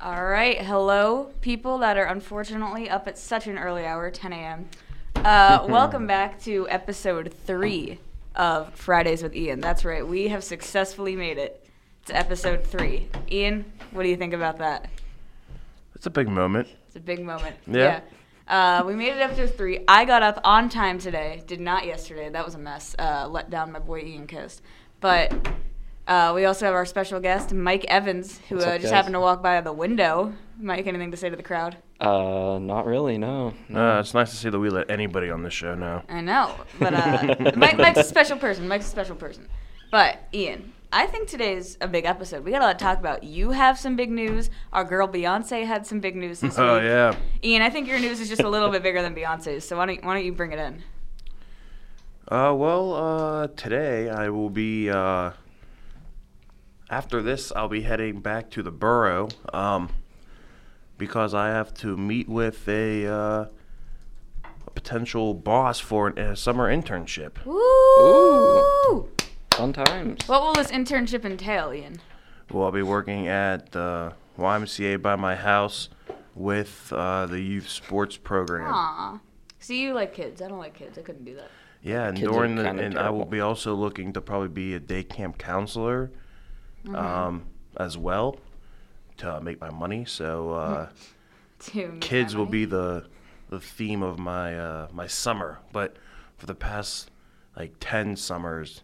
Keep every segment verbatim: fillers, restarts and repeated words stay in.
All right, hello, people that are unfortunately up at such an early hour, ten a.m. Uh, welcome back to episode three of Fridays with Ian. That's right, we have successfully made it to episode three. Ian, what do you think about that? It's a big moment. It's a big moment. Yeah. yeah. Uh, we made it to episode three. I got up on time today. Did not yesterday. That was a mess. Uh, let down my boy Ian Coast. But uh, we also have our special guest, Mike Evans, who What's uh, up, just guys? happened to walk by the window. Mike, anything to say to the crowd? Uh, not really, no. Uh, it's nice to see that we let anybody on this show now. I know, but uh, Mike, Mike's a special person. Mike's a special person. But, Ian, I think today's a big episode. We got a lot to talk about. You have some big news. Our girl Beyonce had some big news this Oh, week. yeah. Ian, I think your news is just a little bit bigger than Beyonce's, so why don't, why don't you bring it in? Uh, well, uh, today I will be, uh, after this, I'll be heading back to the borough, um, because I have to meet with a, uh, a potential boss for an, a summer internship. Woo! Fun times. What will this internship entail, Ian? Well, I'll be working at the Y M C A by my house with, uh, the youth sports program. Aw. See, you like kids. I don't like kids. I couldn't do that. Yeah, and Kids are during the, kinda and I will terrible. be also looking to probably be a day camp counselor, Mm-hmm. um, as well, to make my money. So uh, To make kids my will money. be the the theme of my uh, my summer. But for the past like ten summers,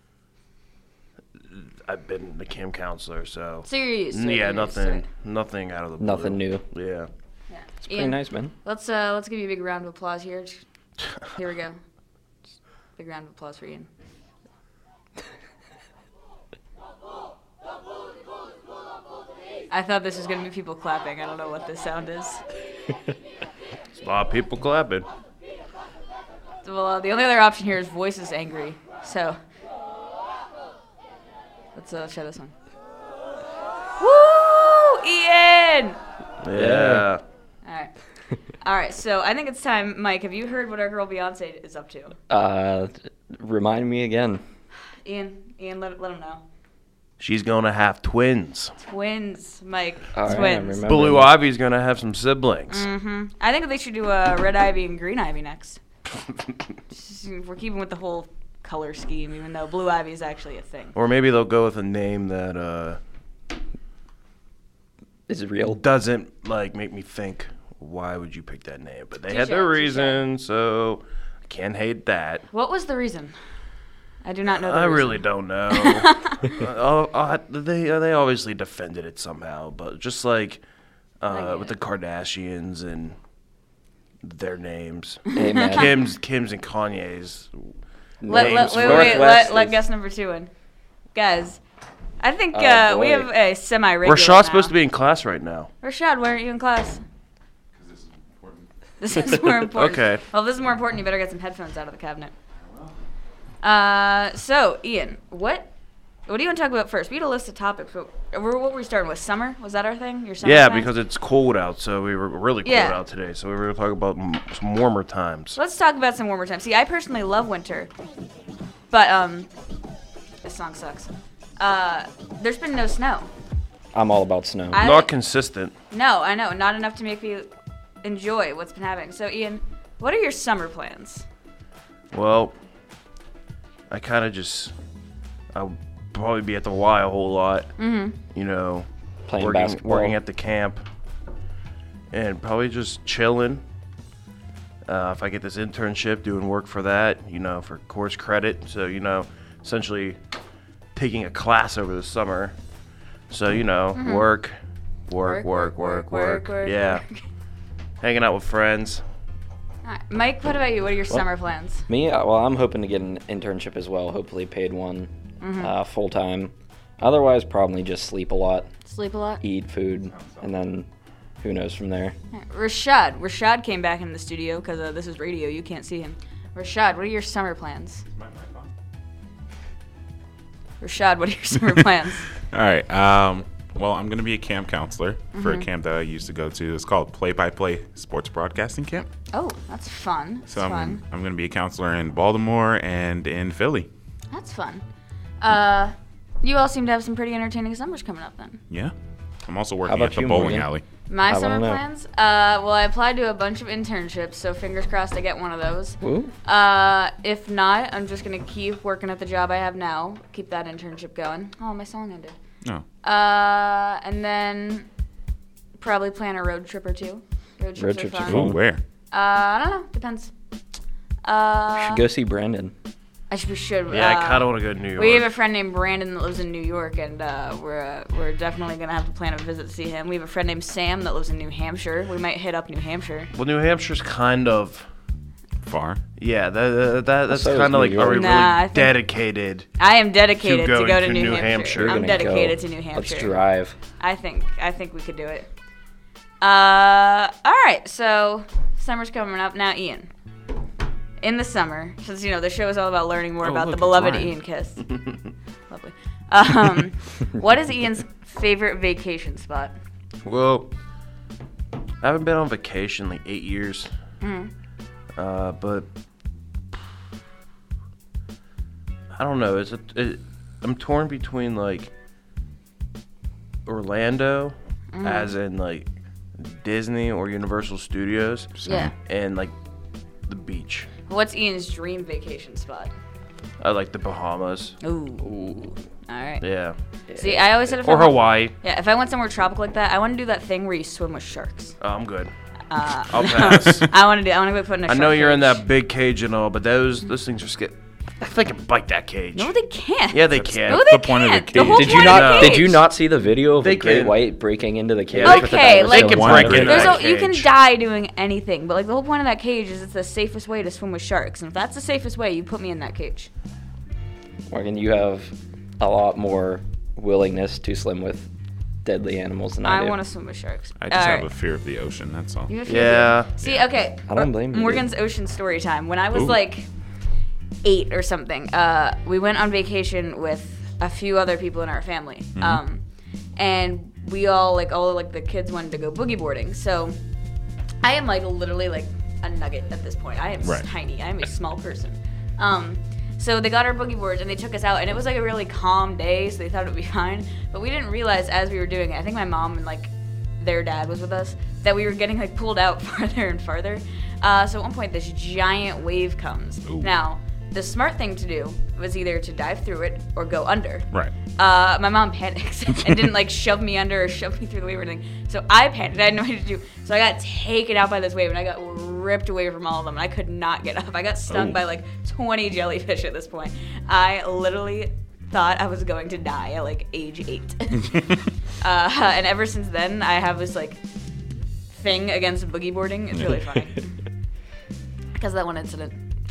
I've been the camp counselor. So So you're used to it, yeah, you're used to nothing it. nothing out of the blue. Nothing new. Yeah. Yeah. It's pretty Ian, nice, man. Let's uh, let's give you a big round of applause here. Here we go. Big round of applause for Ian. I thought this was gonna be people clapping. I don't know what this sound is. There's a lot of people clapping. Well, uh, the only other option here is voice is angry. So let's uh, try this one. Woo, Ian! Yeah. All right. All right, so I think it's time. Mike, have you heard what our girl Beyonce is up to? Uh, remind me again. Ian, Ian, let, let him know. She's gonna have twins. Twins, Mike. All right, twins. remember. Blue Ivy's gonna have some siblings. Mm-hmm. I think they should do uh, Red Ivy and Green Ivy next. Just- We're keeping with the whole color scheme, even though Blue Ivy is actually a thing. Or maybe they'll go with a name that uh, Is it real? doesn't like make me think, why would you pick that name? But they had Touche, their touche. reason, so I can't hate that. What was the reason? I do not know the I reason. really don't know. uh, uh, they uh, they obviously defended it somehow, but just like I uh, get with the it. Kardashians and their names, Hey, man. Kim's, Kim's and Kanye's. Let, let, names wait, were- wait, wait, let, Northwest let is- guest number two in. Guys, I think Oh, uh, we boy. have a semi-regular Rashad's now. supposed to be in class right now. Rashad, why aren't you in class? This is more important. Okay. Well, if this is more important, you better get some headphones out of the cabinet. Uh, so, Ian, what what do you want to talk about first? We had a list of topics. But what were we starting with? Summer? Was that our thing? Your summer Yeah, plans? because it's cold out, so we were really cold Yeah. out today. So we were talking about m- some warmer times. Let's talk about some warmer times. See, I personally love winter, but um, this song sucks. Uh, there's been no snow. I'm all about snow. I- Not consistent. No, I know, not enough to make me enjoy what's been happening. So, Ian, what are your summer plans? Well, I kind of just, I'll probably be at the Y a whole lot. Mm-hmm. You know, Playing working, basketball. working at the camp, and probably just chilling. Uh, if I get this internship, doing work for that, you know, for course credit. So, you know, essentially taking a class over the summer. So, you know, Mm-hmm. work, work, work, work, work, Yeah. Hanging out with friends. All right. Mike, what about you? What are your summer plans? Me? Uh, Well, I'm hoping to get an internship as well. Hopefully paid one, Mm-hmm. uh, full time. Otherwise, probably just sleep a lot, Sleep a lot? eat food, and then who knows from there. All right. Rashad. Rashad came back in the studio because uh, this is radio. You can't see him. Rashad, what are your summer plans? Rashad, what are your summer plans? All right. Um, well, I'm going to be a camp counselor for Mm-hmm. a camp that I used to go to. It's called Play by Play Sports Broadcasting Camp. Oh, that's fun. That's So I'm, fun. I'm going to be a counselor in Baltimore and in Philly. That's fun. Uh, you all seem to have some pretty entertaining summers coming up then. Yeah. I'm also How working about at the you, bowling Morgan? alley. My I summer wanna know. plans? Uh, well, I applied to a bunch of internships, so fingers crossed I get one of those. Woo. Uh, if not, I'm just gonna keep working at the job I have now, keep that internship going. Oh, my song ended. No. Uh, and then probably plan a road trip or two. Road trips Road are trips are fun. Ooh, fun. where? Uh, I don't know. Depends. Uh, Should go see Brandon. I should. We should. Yeah, I uh, kind of want to go to New York. We have a friend named Brandon that lives in New York, and uh, we're uh, we're definitely gonna have to plan a visit to see him. We have a friend named Sam that lives in New Hampshire. We might hit up New Hampshire. Well, New Hampshire's kind of. Far. Yeah, that, that, that that's So is kind of New like, are we York. Nah, really I think- dedicated? I am dedicated to, going go to, to New, New Hampshire. Hampshire. You're I'm gonna dedicated go. to New Hampshire. Let's drive. I think I think we could do it. Uh, all right. So summer's coming up now, Ian. In the summer, since you know the show is all about learning more Oh, about look, the it's beloved Ryan. Ian Kiss. Lovely. Um, what is Ian's favorite vacation spot? Well, I haven't been on vacation in like eight years. Mhm. Uh, but I don't know. Is it, it? I'm torn between like Orlando, Mm-hmm. as in like Disney or Universal Studios, Yeah. and like the beach. What's Ian's dream vacation spot? I like the Bahamas. Ooh. All right. Yeah. See, I always said if I Or went- Hawaii. Yeah, if I went somewhere tropical like that, I want to do that thing where you swim with sharks. Oh, I'm good. Uh, I'll pass. I want to do. I want to go put in a I shark know you're in cage. that big cage and all, but those those things just get. I think I can bite that cage. No, they can't. Yeah, they That's can. No, That's they the point of the can't. The cage. whole Did you point of not? the Did you cage. not see the video of They the great can. white breaking into the cage? Yeah, they with the Okay, dinosaur? like- They can One break great in There's that a, you can cage. die doing anything, but like the whole point of that cage is it's the safest way to swim with sharks, and if that's the safest way, you put me in that cage. Morgan, you have a lot more willingness to swim with deadly animals than I, I do. want to swim with sharks. I just All have right. a fear of the ocean. That's all. You have a fear of Yeah. the- See, okay. I don't uh, blame you, Morgan's ocean story time. When I was Ooh. like eight or something, uh, we went on vacation with a few other people in our family, Mm-hmm. um, and we all like all like the kids wanted to go boogie boarding. So I am like literally like a nugget at this point. I am Right. tiny. I am a small person. Um, so they got our boogie boards and they took us out, and it was like a really calm day, so they thought it would be fine. But we didn't realize as we were doing it, I think my mom and like their dad was with us, that we were getting like pulled out farther and farther. Uh, so at one point, this giant wave comes. Ooh. Now, the smart thing to do was either to dive through it or go under. Right. Uh, my mom panicked and didn't like shove me under or shove me through the wave or anything. So I panicked. I had no idea what to do. So I got taken out by this wave and I got ripped away from all of them. And I could not get up. I got stung Oh. by like twenty jellyfish at this point. I literally thought I was going to die at like age eight. uh, and ever since then, I have this like thing against boogie boarding. It's really funny because of that one incident.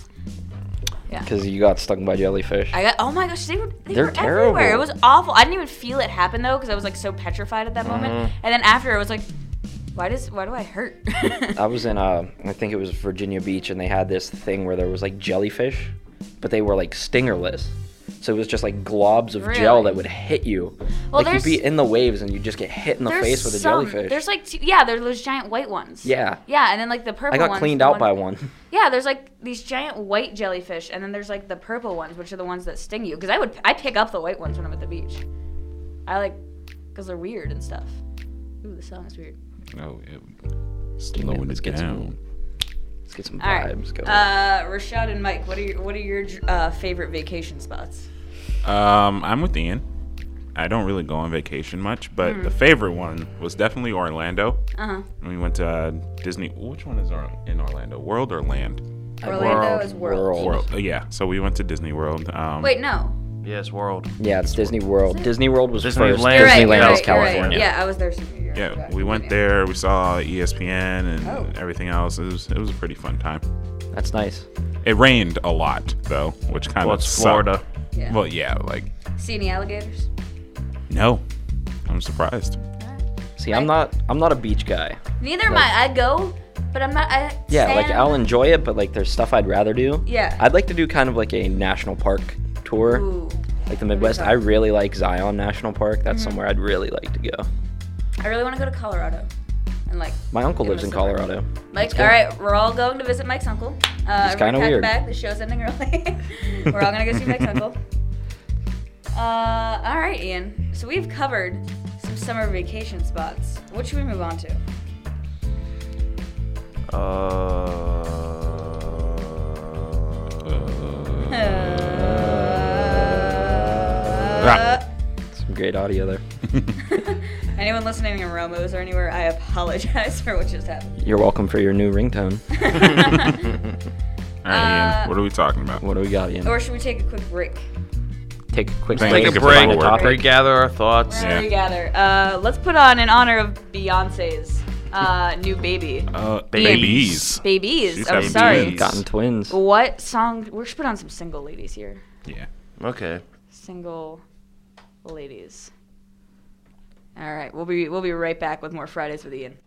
Yeah. Because you got stung by jellyfish. I got. Oh my gosh, they were. They They're were everywhere. It terrible. was awful. I didn't even feel it happen though, because I was like so petrified at that moment. And then after, I was like, why does why do I hurt? I was in, uh, I think it was Virginia Beach, and they had this thing where there was like jellyfish, but they were like stingerless. So it was just like globs of gel Really? that would hit you. Well, like you'd there's- be in the waves and you'd just get hit in the There's face with a some- jellyfish. There's like two, yeah, there's those giant white ones. Yeah. Yeah, and then like the purple I got ones, cleaned the out by ones- one. Yeah, there's like these giant white jellyfish, and then there's like the purple ones, which are the ones that sting you. Because I would I pick up the white ones when I'm at the beach. I like because they're weird and stuff. Ooh, the song is weird. Oh, yeah. Slowing let's it get some- down. Let's get some All right, vibes going. uh, Rashad and Mike, what are your what are your uh, favorite vacation spots? Um, I'm with Ian. I don't really go on vacation much, but Hmm. the favorite one was definitely Orlando. Uh huh. We went to uh, Disney. Which one is our, in Orlando? World or Land? Orlando World. is world. World. World. Uh, yeah. So we went to Disney World. Um, Wait, no. Yes, world. Yeah, it's Disney World. Disney World was Disneyland. first. You're You're right, Disneyland you're is right, you're right. California. Yeah, I was there senior year. I Yeah, forgot. we went Yeah. there. We saw E S P N and Oh. everything else. It was it was a pretty fun time. That's nice. It rained a lot though, which kind Well, of it's sucked. Florida. Yeah. Well, yeah, like See any alligators? no, I'm surprised. See, I'm not. I'm not a beach guy. Neither am Like- I. I go, but I'm not. I Yeah, like stand- I'll enjoy it, but like there's stuff I'd rather do. Yeah. I'd like to do kind of like a national park tour, Ooh. like the Midwest. I really like Zion National Park. That's Mm-hmm. somewhere I'd really like to go. I really want to go to Colorado, and like. My uncle give lives it a in summer. Colorado. Mike, all right, we're all going to visit Mike's uncle. Uh, It's everybody kinda pack a weird. bag. The show's ending early. We're all gonna go see Mike's uncle. Uh, all right, Ian. So we've covered some summer vacation spots. What should we move on to? Uh, Some great audio there. Anyone listening in Romo's or anywhere, I apologize for what just happened. You're welcome for your new ringtone. All right, Uh, Ian, what are we talking about? What do we got, Ian? Or should we take a quick break? Take a quick Take break. a to break, find a break, topic. regather our thoughts. We're Yeah. gonna regather. Uh, let's put on in honor of Beyonce's uh, new baby. Uh, Babies. babies. Babies. She's I'm having sorry. babies. Gotten twins. What song? We should put on some single ladies here. Yeah. Okay. Single ladies. All right, we'll be we'll be right back with more Fridays with Ian.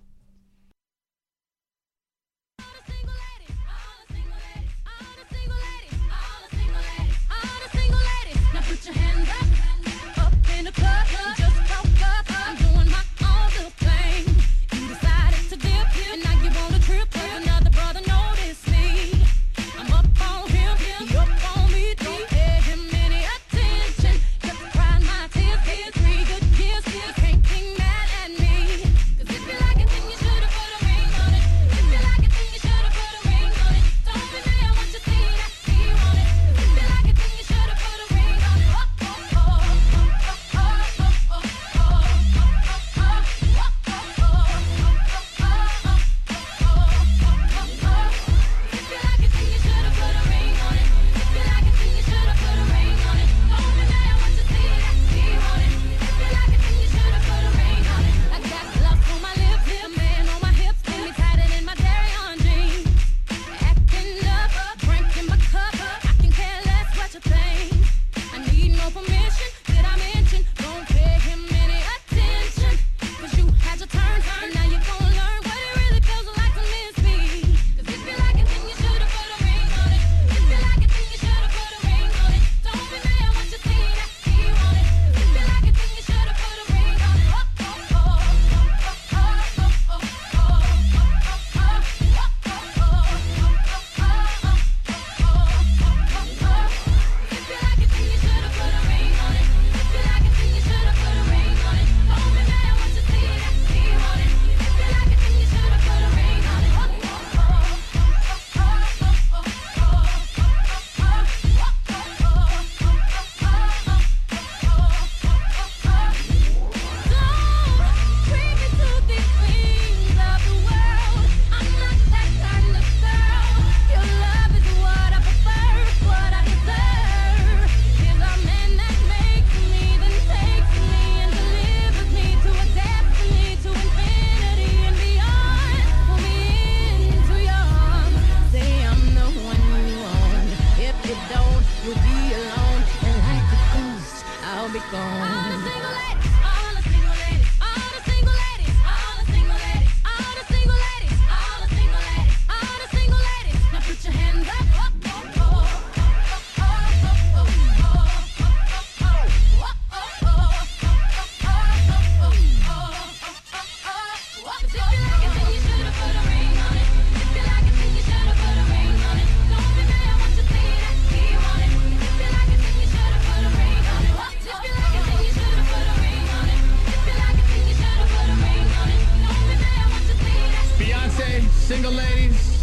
Single ladies.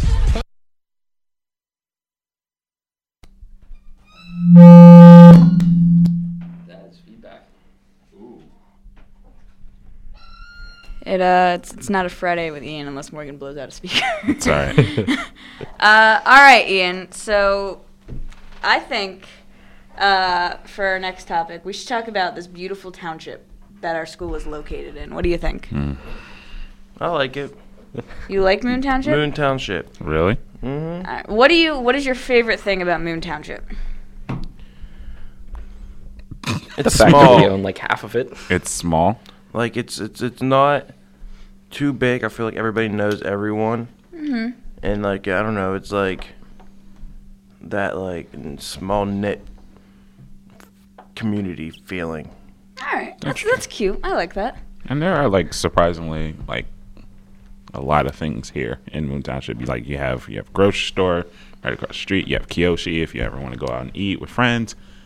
That is feedback. It uh, it's, it's not a Friday with Ian unless Morgan blows out a speaker. It's all right. uh, all right, Ian. So, I think uh, for our next topic, we should talk about this beautiful township that our school is located in. What do you think? Mm. I like it. You like Moon Township? Moon Township. Really? Mm-hmm. All right. What do you? What is your favorite thing about Moon Township? It's The fact small. that we own like half of it. It's small. Like it's it's it's not too big. I feel like everybody knows everyone, Mm-hmm. and like I don't know, it's like that like small knit community feeling. All right, that's That's that's cute. I like that. And there are like surprisingly like a lot of things here in Moon Township. You like you have you have a grocery store right across the street. You have Kiyoshi if you ever want to go out and eat with friends.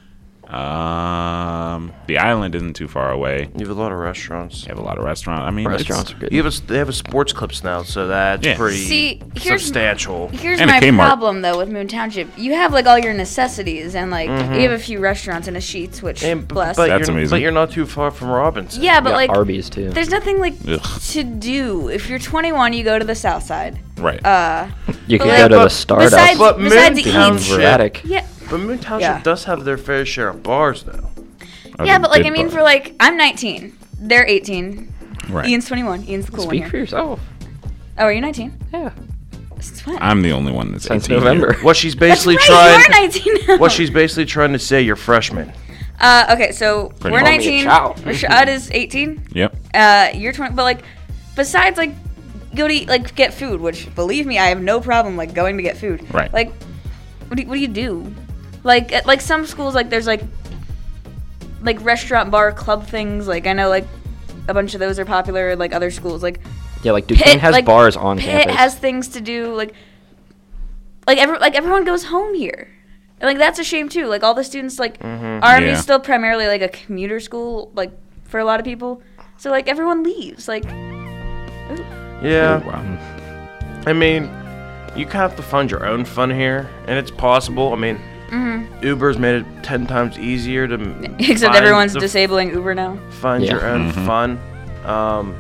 Um, the island isn't too far away. You have a lot of restaurants. You have a lot of restaurants. I mean, it's- Restaurants are good. You have a, they have a sports clips now, so that's Yeah. pretty See, here's- substantial. Here's And a my Kmart. problem though with Moon Township. You have like all your necessities and like you have a few restaurants and a Sheets, which And, b- bless. but That's you're, amazing. But you're not too far from Robinson. yeah, but Yeah, like Arby's too. there's nothing like Ugh. to do. If you're twenty-one, you go to the South Side. Right. Uh, You but could like- go to the but Stardust. besides, But besides Moon eating, Township- Dramatic. yeah, But Moon Township Yeah. does have their fair share of bars, though. Oh, yeah, the but like big I mean, bar. for like I'm nineteen, they're eighteen. Right. Ian's twenty-one. Ian's the cool one Speak here. for yourself. Oh, are you nineteen? Yeah. It's fine. I'm the only one that's Since eighteen November. here. What she's That's basically right. trying. You're nineteen now. What she's basically trying to say, you're freshmen. Uh, okay, so Pretty we're much. nineteen. Call me a Rashad is eighteen. Yep. Uh, you're twenty. But like, besides like, go to eat, like get food, which believe me, I have no problem like going to get food. Right. Like, what do you, what do you do? Like at like some schools, like there's like like restaurant, bar, club things. Like I know like a bunch of those are popular. Like other schools, like Yeah, like Duquesne Pitt, has like, bars on Pitt campus. has things to do. Like like every like everyone goes home here. And, like that's a shame too. Like all the students like R M U Yeah. is still primarily like a commuter school. Like for a lot of people, so like everyone leaves. Like Yeah. Oh, wow. I mean, you have to find your own fun here, and it's possible. I mean, Uber's made it ten times easier to m- except find everyone's the- disabling Uber now. find Yeah. your own Mhm. fun. Um,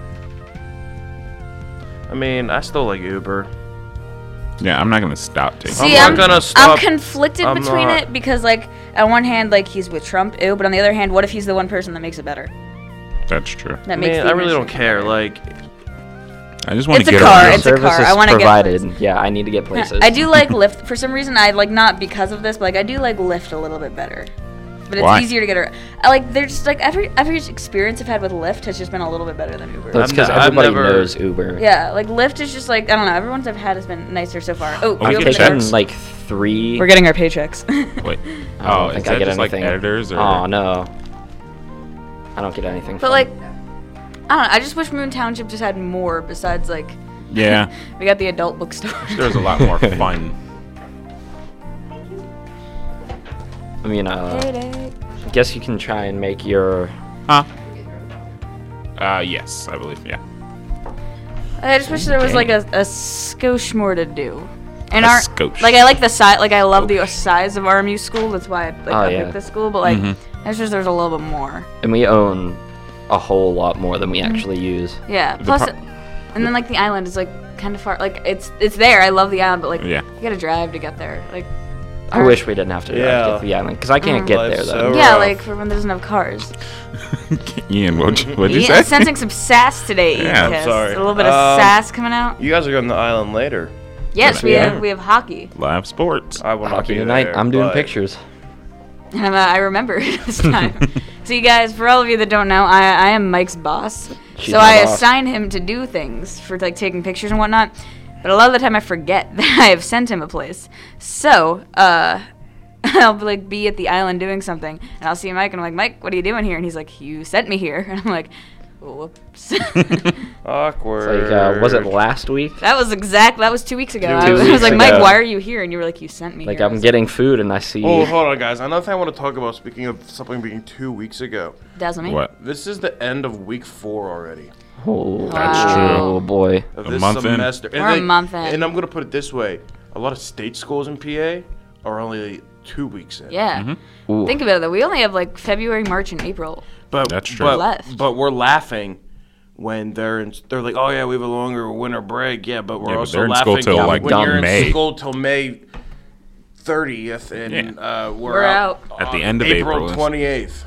I mean, I still like Uber. Yeah, I'm not gonna stop taking. See, not I'm, gonna I'm stop- conflicted I'm between not. it because like on one hand like he's with Trump, ew, but on the other hand, what if he's the one person that makes it better? That's true. That I makes mean, the I really don't administration care. better. Like, I just want It's to a get car, around. it's a Service car. is I wanna get provided. places. Yeah, I need to get places. I do like Lyft for some reason. I like not because of this, but like I do like Lyft a little bit better. But it's Why? easier to get around. I like there's just like every every experience I've had with Lyft has just been a little bit better than Uber. That's I've because ne- I've everybody never- knows Uber. Yeah, like Lyft is just like I don't know. Everyone's I've had has been nicer so far. Oh, Oh, we you I've opened can the taken doors. like three. We're getting our paychecks. Wait. I don't Oh, think is I that get just like anything. editors or? Oh no. I don't get anything. But from like, I don't know. I just wish Moon Township just had more besides like. Yeah. We got the adult bookstore. There's a lot more fun. I mean, uh, Payday. I guess you can try and make your. Huh? Uh, yes, I believe. Yeah. I just wish there was Okay. like a, a skosh more to do. And A our skosh. like I like the size like I love the size of R M U school. That's why I, like, Oh, I yeah. picked this school. But like Mhm. I just wish there was a little bit more. And we own a whole lot more than we Mm-hmm. actually use. Yeah. The Plus, pro- and then like the island is like kind of far. Like it's it's there. I love the island, but like Yeah. you gotta drive to get there. Like I wish we didn't have to drive Yeah. to get to the island because I can't Mm. get Life's there so though. rough. yeah, like for when there's enough cars. Ian, what'd you, what'd you Yeah, say? sensing some sass today. Ian Yeah, I'm Kiss. sorry. A little bit of Um, sass coming out. you guys are going to the island later. Yes, we yeah. have we have hockey. Live sports. I will not Hockey be tonight. there, I'm doing but- pictures. And uh, I remember this time. So you guys, for all of you that don't know, I, I am Mike's boss. She's so my I boss. assign him to do things for like taking pictures and whatnot. But a lot of the time I forget that I have sent him a place. So uh, I'll be, like be at the island doing something, and I'll see Mike, and I'm like, Mike, what are you doing here? And he's like, you sent me here, and I'm like, whoops. Awkward. It's like, uh, was it last week? That was exact. That was two weeks ago. Two I was, I weeks was like, Mike, ago. why are you here? And you were like, you sent me. Like here. I I'm was getting food and I see. Oh, hold on, guys. Another thing I want to talk about, speaking of something being two weeks ago. like, dazzle me. What? This is the end of week four already Oh, That's true. Oh boy. of A this month in? semester. And We're a they- month in. And I'm going to put it this way. A lot of state schools in P A are only two weeks in. Yeah. Mm-hmm. Ooh. Think about it though. We only have like February, March, and April. But, That's true. But, Left. but we're laughing when they're in, they're like, oh yeah, we have a longer winter break. Yeah, but we're Yeah, but also they're in laughing school till, like, when you're in May. school till May thirtieth, and Yeah. uh, we're, We're out, At the on end of April. April twenty-eighth.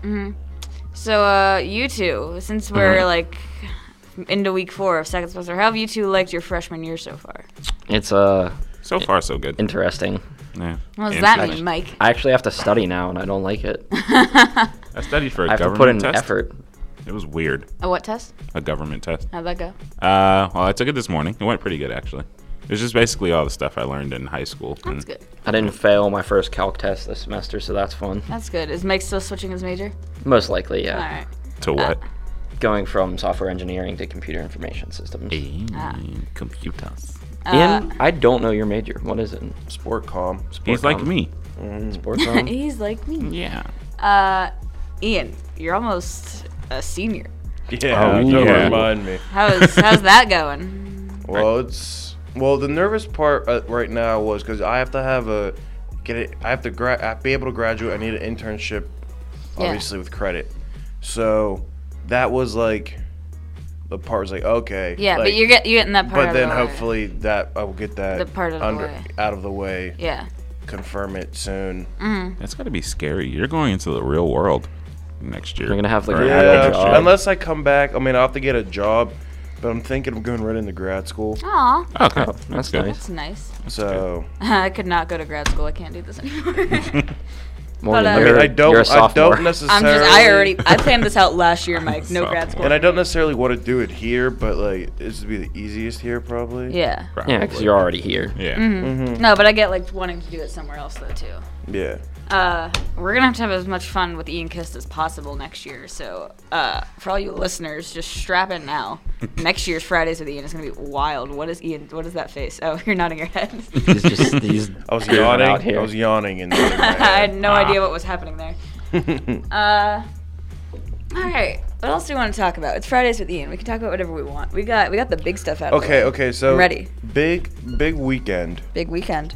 So, uh, you two, since we're Mm-hmm. like into week four of second semester, how have you two liked your freshman year so far? It's uh So far, so good. interesting. Yeah. What does that Interesting. mean, Mike? I actually have to study now and I don't like it. I studied for a I have to government put in test. effort. It was weird. A what test? A government test. How'd that go? Uh, well, I took it this morning. It went pretty good, actually. It was just basically all the stuff I learned in high school. That's and- good. I didn't fail my first calc test this semester, so that's fun. That's good. Is Mike still switching his major? Most likely, yeah. All right. To what? Going from software engineering to computer information systems. Ah. Computers. Ian, I don't know your major. What is it? Sport com. He's like com. me. Sports com? He's like me. Yeah. Uh, Ian, you're almost a senior. Yeah, Oh, don't yeah. remind me. How's how's that going? Well, it's well. The nervous part uh, right now was because I have to have a get it. I have to gra- I have to be able to graduate. I need an internship, Yeah. obviously with credit. So that was like the part was like okay. Yeah, like, but you're get you getting that part. But out then of the way. hopefully that I will get that The part of the under way. out of the way. Yeah. Confirm it soon. That's got to be scary. You're going into the real world next year. You're gonna have, like, Or a half real next job. year. Unless I come back, I mean I'll have to get a job, but I'm thinking of going right into grad school. Aw, Okay, Oh, that's that's good. nice. that's nice. So I could not go to grad school. I can't do this anymore. Morgan, But, uh, I mean you're, I don't you're a I sophomore. don't necessarily. I'm just. I already. I planned this out last year, Mike. No grad school. And I don't necessarily want to do it here, but like this would be the easiest here probably. Yeah. Yeah, because you're already here. Yeah. Mm-hmm. No, but I get like wanting to do it somewhere else though too. Yeah. Uh, we're gonna have to have as much fun with Ian Kist as possible next year. So, uh, for all you listeners, just strap in now. Next year's Fridays with Ian is gonna be wild. What is Ian? What is that face? Oh, you're nodding your head. He's just he's I was cruising out yawning. here. I was yawning and nodding my I head. had no Ah. idea what was happening there. Uh, all right. What else do we want to talk about? It's Fridays with Ian. We can talk about whatever we want. We got we got the big stuff out. of the Okay, way. okay, so I'm ready. big big weekend. Big weekend.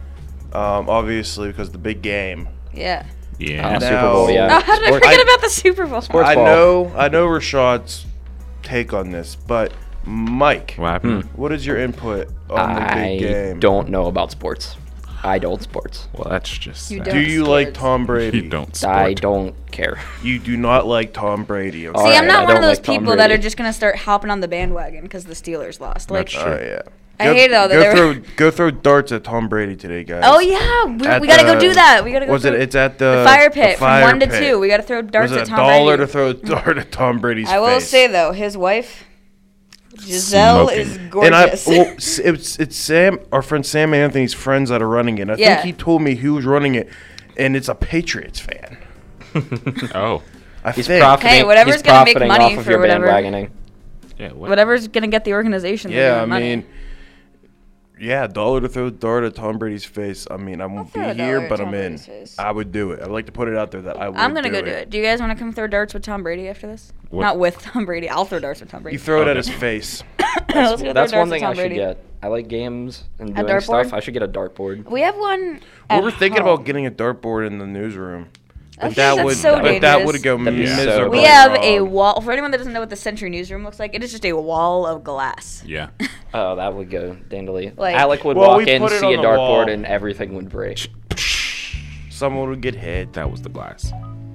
Um obviously because the big game. Yeah. Yeah. Uh, Super Bowl, Now- yeah. Oh, how did I Sports- forget about the Super Bowl? Sports I ball. know I know Rashad's take on this, but Mike, What happened? what is your input on the I big game? don't know about sports. I don't sports. Well, that's just. You sad. don't. Do you like sports. Tom Brady? You don't. Sport. I don't care. You do not like Tom Brady. Okay? All See, I'm right, not I one of don't those like Tom people that are Brady. just gonna start hopping on the bandwagon because the Steelers lost. Like, That's Oh true. yeah. I Go- hate it all that Go they were- throw go throw darts at Tom Brady today, guys. oh yeah, we, At we gotta go the- do that. We gotta go. Was it? throw- It's at the, the fire the pit fire from one to pit. two. We gotta throw darts Was it at a Tom dollar Brady. to throw a dart at Tom Brady's I will face? say though, his wife Giselle Smoking. is And gorgeous. I, well, s- it's it's Sam, our friend Sam Anthony's friends that are running it. I Yeah. think he told me who was running it, and it's a Patriots fan. Oh. I He's think. profiting. Hey, whatever's he's gonna make profiting money off of for your whatever. bandwagoning. Yeah. What? Whatever's gonna get the organization. they're Yeah, I giving money. mean, yeah, a dollar to throw a dart at Tom Brady's face. I mean, I won't be throw a dollar here, at but Tom I'm in. Brady's face. I would do it. I'd like to put it out there that I would. I'm gonna do go do it. Do you guys want to come throw darts with Tom Brady after this? What? Not with Tom Brady. I'll throw darts with Tom Brady. You throw it at Okay. his face. Let's go throw That's darts one with thing Tom I should Brady. get. I like games and A doing dartboard? stuff. I should get a dartboard. We have one. We at were thinking home. about getting a dartboard in the newsroom, but Okay, that that's would so but that dangerous. would go That'd be so miserably We have a wrong. wall. For anyone that doesn't know what the Century Newsroom looks like, it is just a wall of glass. Yeah. Oh, that would go dandily. Like- Alec would Well, walk we in, put it see on a the dartboard, wall. and everything would break. Someone would get hit. That was the glass.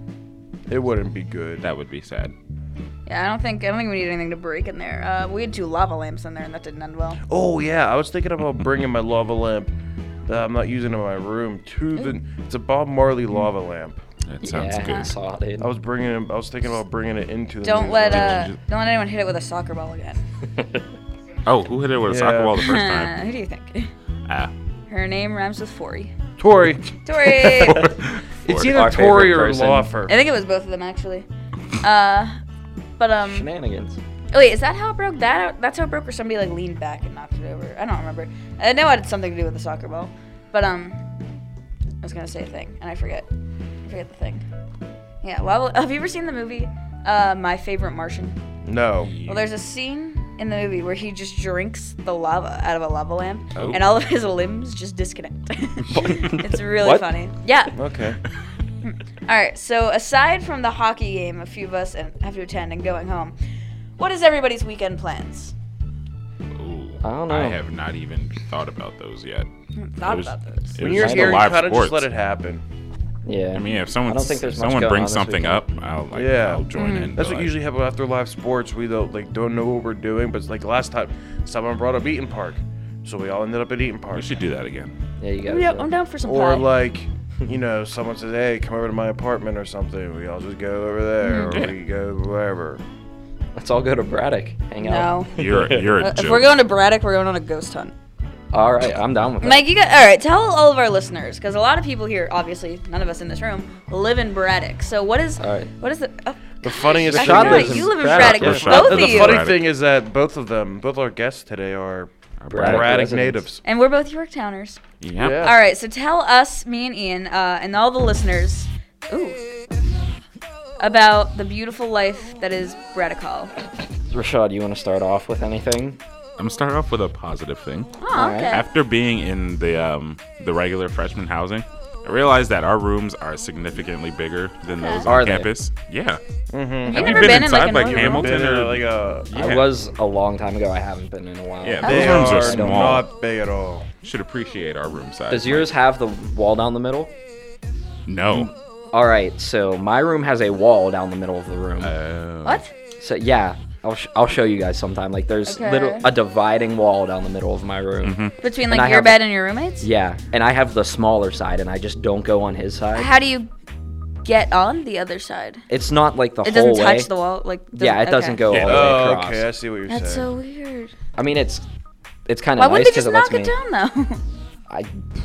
It wouldn't be good. That would be sad. Yeah, I don't think I don't think we need anything to break in there. Uh, we had two lava lamps in there, and that didn't end well. Oh yeah, I was thinking about bringing my lava lamp that I'm not using in my room to the. It's a Bob Marley lava lamp. That sounds yeah, I good. saw it. dude. I was bringing it. I was thinking about bringing it into the. Don't let uh, newsroom. don't let anyone hit it with a soccer ball again. Oh, who hit it with a soccer Yeah. ball the first time? Who do you think? Ah. Her name rhymes with Forey. Tori. Tori. It's Or- either Our Tori favorite or person. Laufer. I think it was both of them actually. Uh, but um, Shenanigans. oh, wait, is that how it broke? That that's how it broke, or somebody like leaned back and knocked it over? I don't remember. I know it had something to do with the soccer ball, but um, I was gonna say a thing and I forget. I forget the thing. Yeah. Well, have you ever seen the movie uh, My Favorite Martian? No. Well, there's a scene in the movie where he just drinks the lava out of a lava lamp, Oh. and all of his limbs just disconnect. It's really What? funny. Yeah. Okay. All right. So aside from the hockey game, a few of us have to attend and going home. What is everybody's weekend plans? Ooh, I don't know. I have not even thought about those yet. Thought It was- about those. it When was you're just the here, you live kind of just sports. let it happen. Yeah. I mean, if someone don't think there's much someone going brings on this something weekend. up, I'll like Yeah. I'll join Mm-hmm. in. That's but, what like, usually happens after live sports. We don't like don't know what we're doing, but it's like last time, someone brought up Eaton Park, so we all ended up at Eaton Park. We should do that again. Yeah, you I'm guys. down, uh, I'm down for some Or pie. like, you know, someone says, "Hey, come over to my apartment or something." We all just go over there, Mm-hmm. or we go wherever. Let's all go to Braddock. Hang out. no. You're you're a Uh, joke. if we're going to Braddock, we're going on a ghost hunt. All right, I'm down with that. Mike, you got all right. Tell all of our listeners, because a lot of people here, obviously, none of us in this room, live in Braddock. So what is All right. what is the? Oh, The funniest I thing forgot lives is, in you live in Braddock, Braddock. yeah. Both the of you. funny Braddock. thing is that both of them, both our guests today are Braddock Braddock residents. natives. And we're both Yorktowners. Yeah. Yeah. All right, so tell us, me and Ian, uh, and all the listeners. Ooh, about the beautiful life that is Braddock Hall. Rashad, you want to start off with anything? I'm gonna start off with a positive thing. Oh, Alright. okay. After being in the um, the regular freshman housing, I realized that our rooms are significantly bigger than Okay. those Are on they? campus. Yeah. Have you Have never you been, been in inside like a like normal Hamilton room? Been in or like a. Yeah. I was a long time ago. I haven't been in a while. Yeah, They those rooms are are small. not big at all. Should appreciate our room size. Does yours have the wall down the middle? No. All right, so my room has a wall down the middle of the room. Uh, What? So yeah, I'll sh- I'll show you guys sometime. Like there's Okay. little a dividing wall down the middle of my room. Mm-hmm. Between And like I your have- bed and your roommates? Yeah, and I have the smaller side, and I just don't go on his side. How do you get on the other side? It's not like the It whole doesn't way. touch the wall, like. Yeah, it doesn't okay. go Yeah, all the way Oh, across. okay. I see what you're That's saying. so weird. I mean, it's it's kind Why of wouldn't nice they just because it lets knock me. it down though? I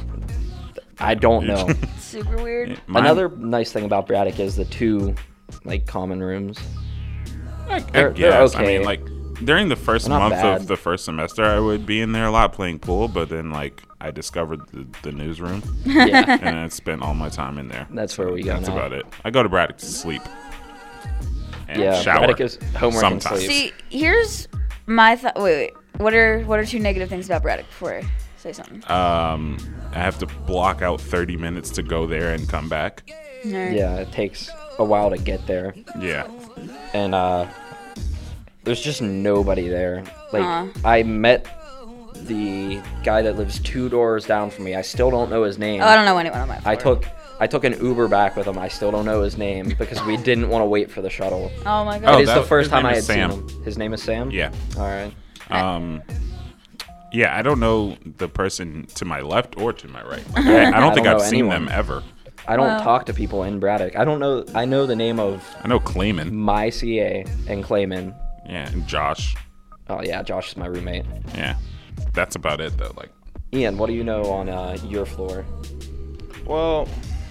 I don't know. Super weird. Mine- Another nice thing about Braddock is the two like common rooms. I, I They're- guess. they're I mean, okay. like during the first They're not month bad. of the first semester, I would be in there a lot playing pool, but then like I discovered the, the newsroom, Yeah, and I spent all my time in there. that's where we go That's now. about it. I go to Braddock to sleep. And Yeah, shower. Braddock is homework and sometimes. sleep. See, here's my thought. Wait, wait. What are what are two negative things about Braddock before I say something? Um, I have to block out thirty minutes to go there and come back. Alright. Yeah, it takes a while to get there, Yeah. and uh, there's just nobody there. Like Aw. I met the guy that lives two doors down from me. I still don't know his name. Oh, I don't know anyone on my floor. I took I took an Uber back with him. I still don't know his name because we didn't want to wait for the shuttle. Oh my Oh, god. it is the that- first his time name I had is Sam. seen him. His name is Sam? Yeah. All right. Um, yeah, I don't know the person to my left or to my right. Like, I, I don't I think don't I've know seen anyone. them ever. I don't Well- talk to people in Braddock. I don't know. I know the name of I know Clayman. my C A and Clayman. Yeah, and Josh. Oh yeah, Josh is my roommate. Yeah, that's about it though. Like, Ian, what do you know on uh, your floor? Well,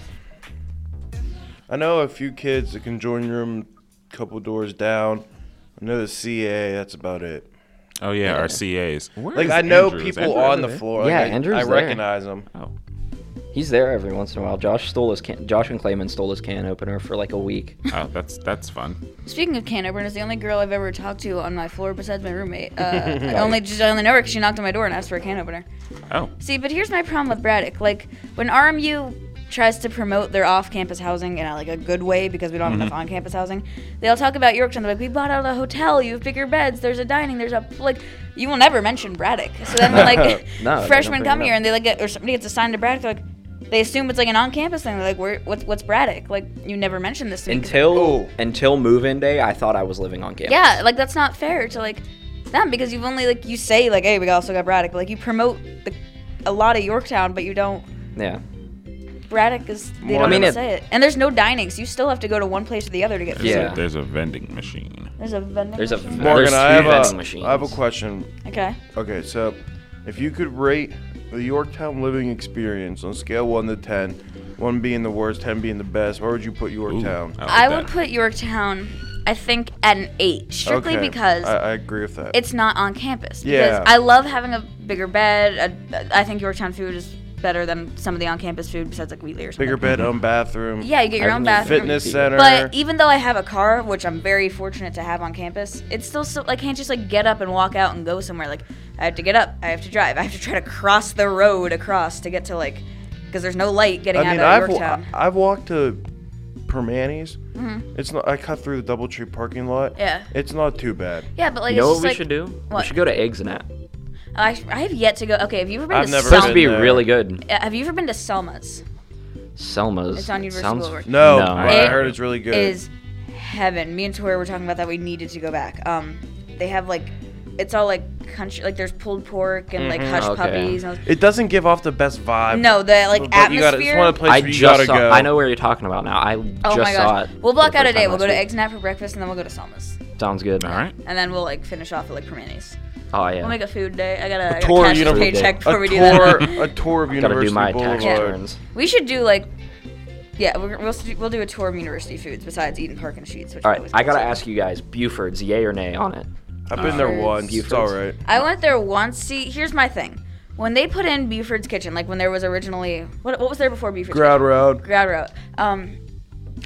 I know a few kids that can join your room a couple doors down. I know the C A. That's about it. oh yeah, Yeah. our C As. Where Like is I know Andrew? Is people Andrew on ever the there? floor. Yeah, like, I, Andrew's I there. recognize them. Oh, He's there every once in a while. Josh stole his can. Josh and Clayman stole his can opener for like a week. oh, that's that's fun. Speaking of can openers, the only girl I've ever talked to on my floor besides my roommate. Uh, I only just I only know her because she knocked on my door and asked for a can opener. Oh, See, but here's my problem with Braddock. Like when R M U tries to promote their off-campus housing in a, like a good way because we don't have enough on-campus housing, they'll talk about Yorktown. They're like, we bought out a hotel. You have bigger beds. There's a dining. There's a like. You will never mention Braddock. So then when like No, they freshmen don't come bring it here up. and they like get or somebody gets assigned to Braddock, they're like. They assume it's like an on-campus thing. They're like, Where, what's what's Braddock? Like, you never mentioned this to me. 'cause- Until Oh. until move-in day, I thought I was living on campus. Yeah, like that's not fair to like them because you've only like you say like, hey, we also got Braddock. But, like you promote the, a lot of Yorktown, but you don't. Yeah. Braddock is they More don't I mean, even it- say it. And there's no dining, so you still have to go to one place or the other to get food. there's, Yeah. a, there's a vending machine. There's a vending. There's a machine. v- Morgan, There's I two have vending a machines. I have a question. Okay. Okay, so if you could rate the Yorktown living experience on a scale one to ten, one being the worst, ten being the best, where would you put Ooh, Yorktown? like I that. would put Yorktown, I think, at an eight, strictly Okay, because I, I agree with that. it's not on campus. Yeah. Because I love having a bigger bed. I, I think Yorktown food is better than some of the on-campus food besides like Wheatley or something. Bigger bed, own bathroom. Yeah, you get your I own think bathroom. Fitness center. But even though I have a car, which I'm very fortunate to have on campus, it's still so I can't just like get up and walk out and go somewhere. Like I have to get up, I have to drive, I have to try to cross the road across to get to like because there's no light getting I mean, out of I've Yorktown. wa- I've walked to Permanis. It's not. I cut through the DoubleTree parking lot. Mm-hmm. Yeah. It's not too bad. Yeah, but like You know it's what just we like should do? What? We should go to Eggs and At. I, I have yet to go. Okay, have you ever been I've to never It's supposed to Selma? be been there. really good. Uh, Have you ever been to Selma's? Selma's. It's on University Sounds- Boulevard. No, No. but I It heard it's really good. Is heaven. Me and Tori were talking about that. We needed to go back. Um, they have like, it's all like country. Like there's pulled pork and like hush Okay. puppies. And all- It doesn't give off the best vibe. no, the like but you gotta, it's atmosphere. one of the places I where you just gotta saw. go. I know where you're talking about now. I Oh just my saw gosh. it. We'll for block the out a first day. time We'll go last to week. Eggs and Nap for breakfast, and then we'll go to Selma's. Sounds good. All right. And then we'll like finish off at like Permanis. Oh yeah. We'll make a food day. I gotta, I gotta tour cash of this Uni- paycheck a before we do tour, that. a tour of Gotta University do my tax Boulevard. returns. We should do like, yeah, we're, we'll do- we'll do a tour of university foods besides Eden Park and Sheets. Which All we right, always I go gotta to. ask you guys, Buford's, yay or nay on it? I've been there Buford's. once. It's Buford's. all right. I went there once. See, here's my thing. When they put in Buford's Kitchen, like when there was originally what what was there before Buford's Ground Kitchen? Road. Ground Road. Um,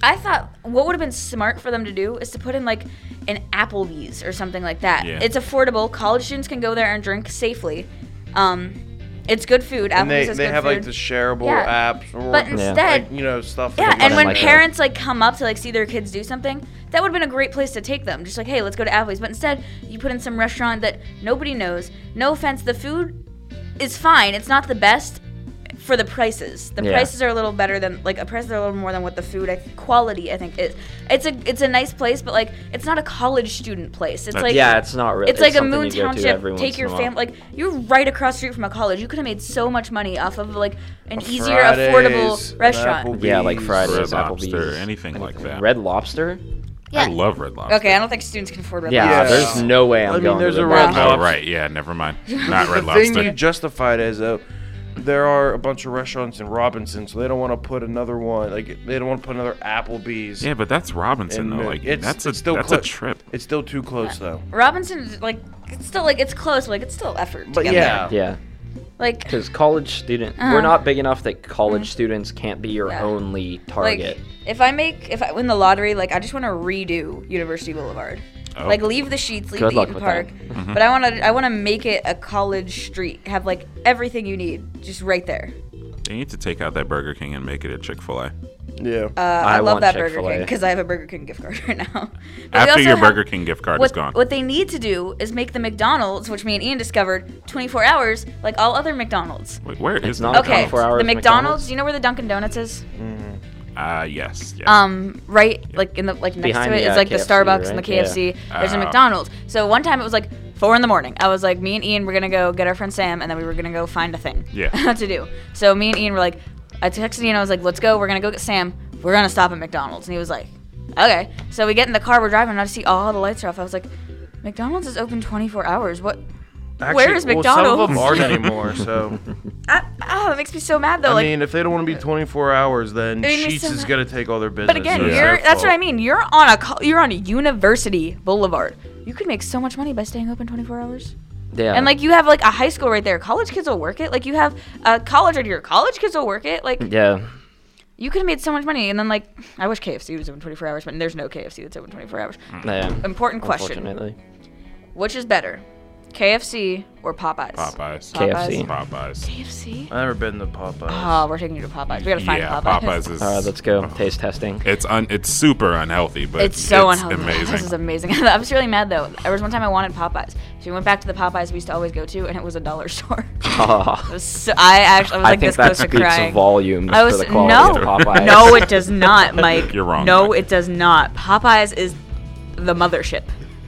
I thought what would have been smart for them to do is to put in like an Applebee's or something like that. Yeah. It's affordable. College students can go there and drink safely. Um, it's good food. Applebee's And they, has they good have food. like the shareable Yeah. apps, or But instead- like, you know, stuff. Yeah, that and you when like can- that. parents like come up to like see their kids do something, that would have been a great place to take them. Just like, hey, let's go to Applebee's. But instead, you put in some restaurant that nobody knows. No offense, the food is fine. It's not the best for the prices. The Yeah. prices are a little better than like a prices are a little more than what the food I, quality I think is. It's a it's a nice place, but like it's not a college student place. It's That's- like Yeah, it's not really. It's like a something Moon you go to Township. every once Take in your a while. family. Like you're right across the street from a college. You could have made so much money off of like an A easier, Fridays, affordable an restaurant. Yeah, like Applebee's. Fridays, Red Applebee's, Lobster, anything like that. Red Lobster? Yeah. I love Red Lobster. Okay, I don't think students can afford Red Yeah, Lobster. there's no way I'm I mean, going there's to a the Red Wow. Oh, Lobster. right. Yeah, never mind. Not Red The thing Lobster. you justify it as though there are a bunch of restaurants in Robinson, so they don't want to put another one. Like they don't want to put another Applebee's. Yeah, but that's Robinson, in though. the- Like, it's, that's a, it's still that's clo- a trip. It's still too close though. Robinson is like it's still like it's close, but like it's still effort. To But get yeah. there. Yeah, like because college student, Uh-huh. we're not big enough that college students can't be your Yeah. only like target. if I make if I win the lottery, like I just want to redo University Boulevard. Oh. Like leave the sheets, leave Good the luck Eaton with Park, that. Mm-hmm. but I want to I want to make it a college street. Have like everything you need just right there. They need to take out that Burger King and make it a Chick-fil-A. Yeah. Uh, I, I love want that Burger Chick-fil-A. King because I have a Burger King gift card right now. But we After also your have- Burger King gift card what, is gone. What they need to do is make the McDonald's, which me and Ian discovered, twenty-four hours, like all other McDonald's. Wait, where is not the a Okay, twenty-four hours the McDonald's, McDonald's? you know where the Dunkin' Donuts is? Uh, yes. yes. Um, right, like in the like next Behind to it the, is uh, like the K F C, Starbucks and the right? K F C. There's a Ah. McDonald's. So one time it was like four in the morning. I was like, me and Ian were gonna go get our friend Sam, and then we were gonna go find a thing Yeah. to do. So me and Ian were like, I texted Ian. I was like, let's go. We're gonna go get Sam. We're gonna stop at McDonald's, and he was like, okay. So we get in the car. We're driving, and I see all the lights are off. I was like, McDonald's is open twenty-four hours. What? Actually, Where is well, McDonald's? some of them aren't anymore. So I, oh, it makes me so mad though. I like, mean, if they don't want to be twenty-four hours, then It makes me Sheets so is mad. gonna take all their business. but again, so it's you're their that's what I fault. mean. You're on a co- you're on a University Boulevard. You could make so much money by staying open twenty-four hours. Yeah, And like you have like a high school right there. College kids will work it. Like you have a college right here. College kids will work it. Like yeah. you could have made so much money. And then like I wish K F C was open twenty-four hours, but there's no K F C that's open twenty-four hours. yeah. Important question: Unfortunately. which is better, K F C or Popeyes? Popeyes. K F C. Popeyes. K F C. I've never been to Popeyes. Oh, we're taking you to Popeyes. We gotta find Yeah, Popeyes. Popeyes is. All right, let's go. Taste testing. It's un, It's super unhealthy, but It's so it's unhealthy. amazing. This is amazing. I was really mad though. There was one time I wanted Popeyes, so we went back to the Popeyes we used to always go to, and it was a dollar store. Oh, It was so, I actually I was I like think this that close to speaks crying. volumes I was for the quality no, of Popeyes. no, it does not, Mike. You're wrong, No, Mike. it does not. Popeyes is the mothership.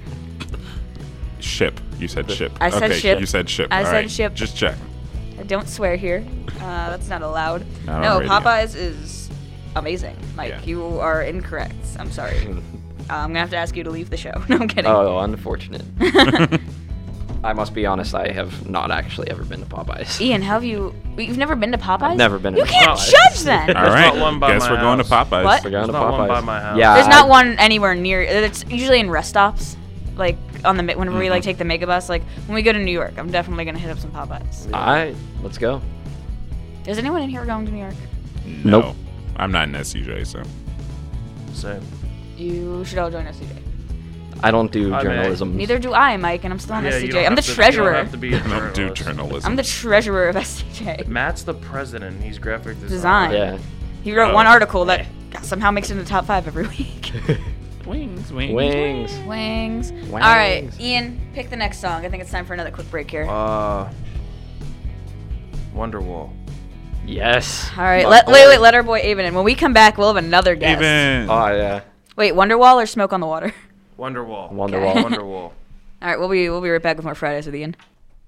Ship. You said ship. I said okay, ship. You said ship. I All said right, ship. Just check. I don't swear here. Uh, that's not allowed. Not no, on radio. Popeyes is amazing. Mike, Yeah. you are incorrect. I'm sorry. uh, I'm gonna have to ask you to leave the show. No, I'm kidding. Oh, unfortunate. I must be honest. I have not actually ever been to Popeyes. Ian, how have you? You've never been to Popeyes? I've never been You to can't Popeyes. judge then. All There's right. not one by Guess my we're going to house. Popeyes. What? We're going to There's not Popeyes. one by my house. Yeah, There's I- not one anywhere near. It's usually in rest stops, like on the mi- whenever we like Mm-hmm. take the mega bus. Like when we go to New York, I'm definitely gonna hit up some Popeyes. All right, let's go. Is anyone in here going to New York? No. Nope. I'm not in S C J, so. Same. You should all join us, C J. I don't do I may. journalism. Neither do I, Mike, and I'm still on Yeah, you S C J. don't I'm the have to- you treasurer. don't have to be a I don't do journalist. journalism. I'm the treasurer of S C J. Matt's the president. He's graphic Design. design. Yeah. He wrote Oh. one article that somehow makes it in the top five every week. Wings, wings. Wings. Wings. Wings. All right, Ian, pick the next song. I think it's time for another quick break here. Uh, Wonderwall. Yes. All right, My let, boy. wait, wait, let our boy Avon in. When we come back, we'll have another guest. Even. Oh yeah. Wait, Wonderwall or Smoke on the Water? Wonderwall. Wonderwall. Okay. Wonderwall. All right, we'll be we'll be right back with more Fridays with Ian.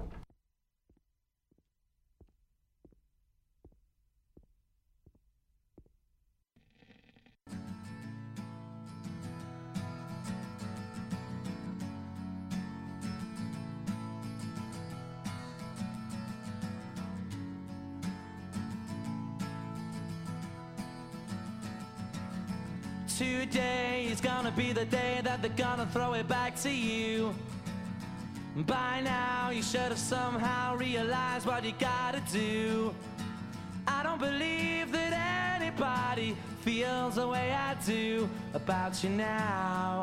Today is gonna be the day that they're gonna throw it back to you. By now, you should have somehow realized what you gotta do. I don't believe that anybody anybody feels the way I do about you now.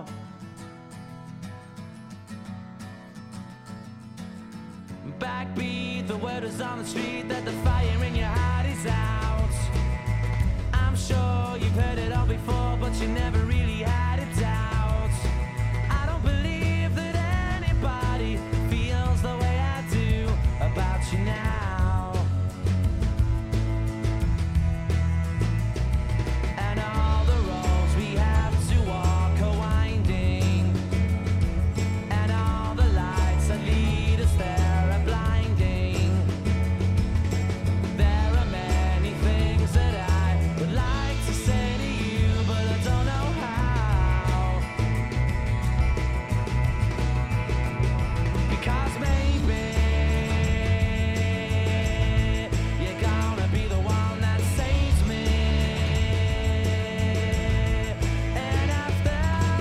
Backbeat, the word is on the street that the fire in your heart is out. I'm sure you've heard it all before, but you never really had a doubt. I don't believe that anybody feels the way I do about you now. And all the roads we have to walk are winding, and all the lights that lead us there are blinding. There are many things that I would like to say to you, but I don't know how. Because maybe you're gonna be the one that saves me. And after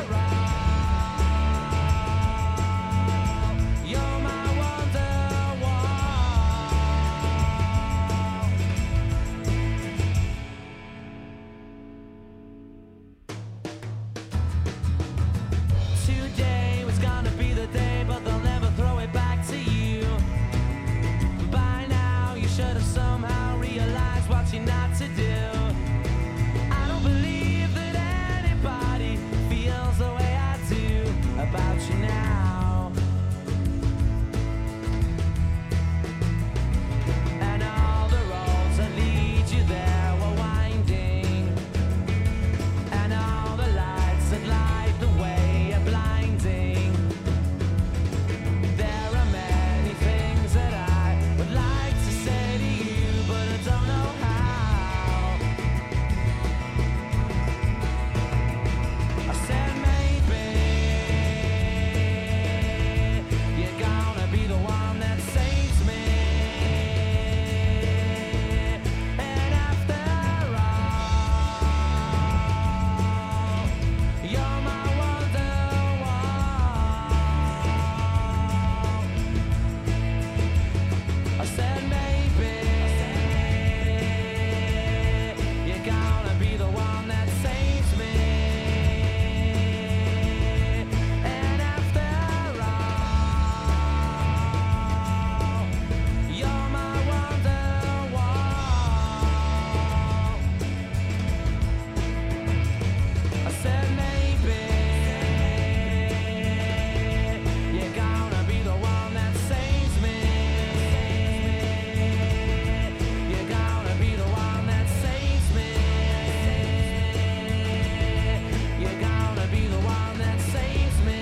all, you're my Wonderwall. Today was gonna be the day, but they'll never throw it back to you. By now, you should have somehow realized what you're not to do. I don't believe that anybody feels the way I do about you now. And all the roads that lead you there were winding, and all the lights that light the way are blinding. There are many things that I would like to say to you, but I don't know how. I said maybe you're gonna be the one that saves me. And after all, you're my Wonderwall. I said maybe you're gonna be the one that saves me. And after all, you're my Wonderwall. I said maybe you're gonna be the one that saves me. You're gonna be the one that saves me. You're gonna be the one that saves me.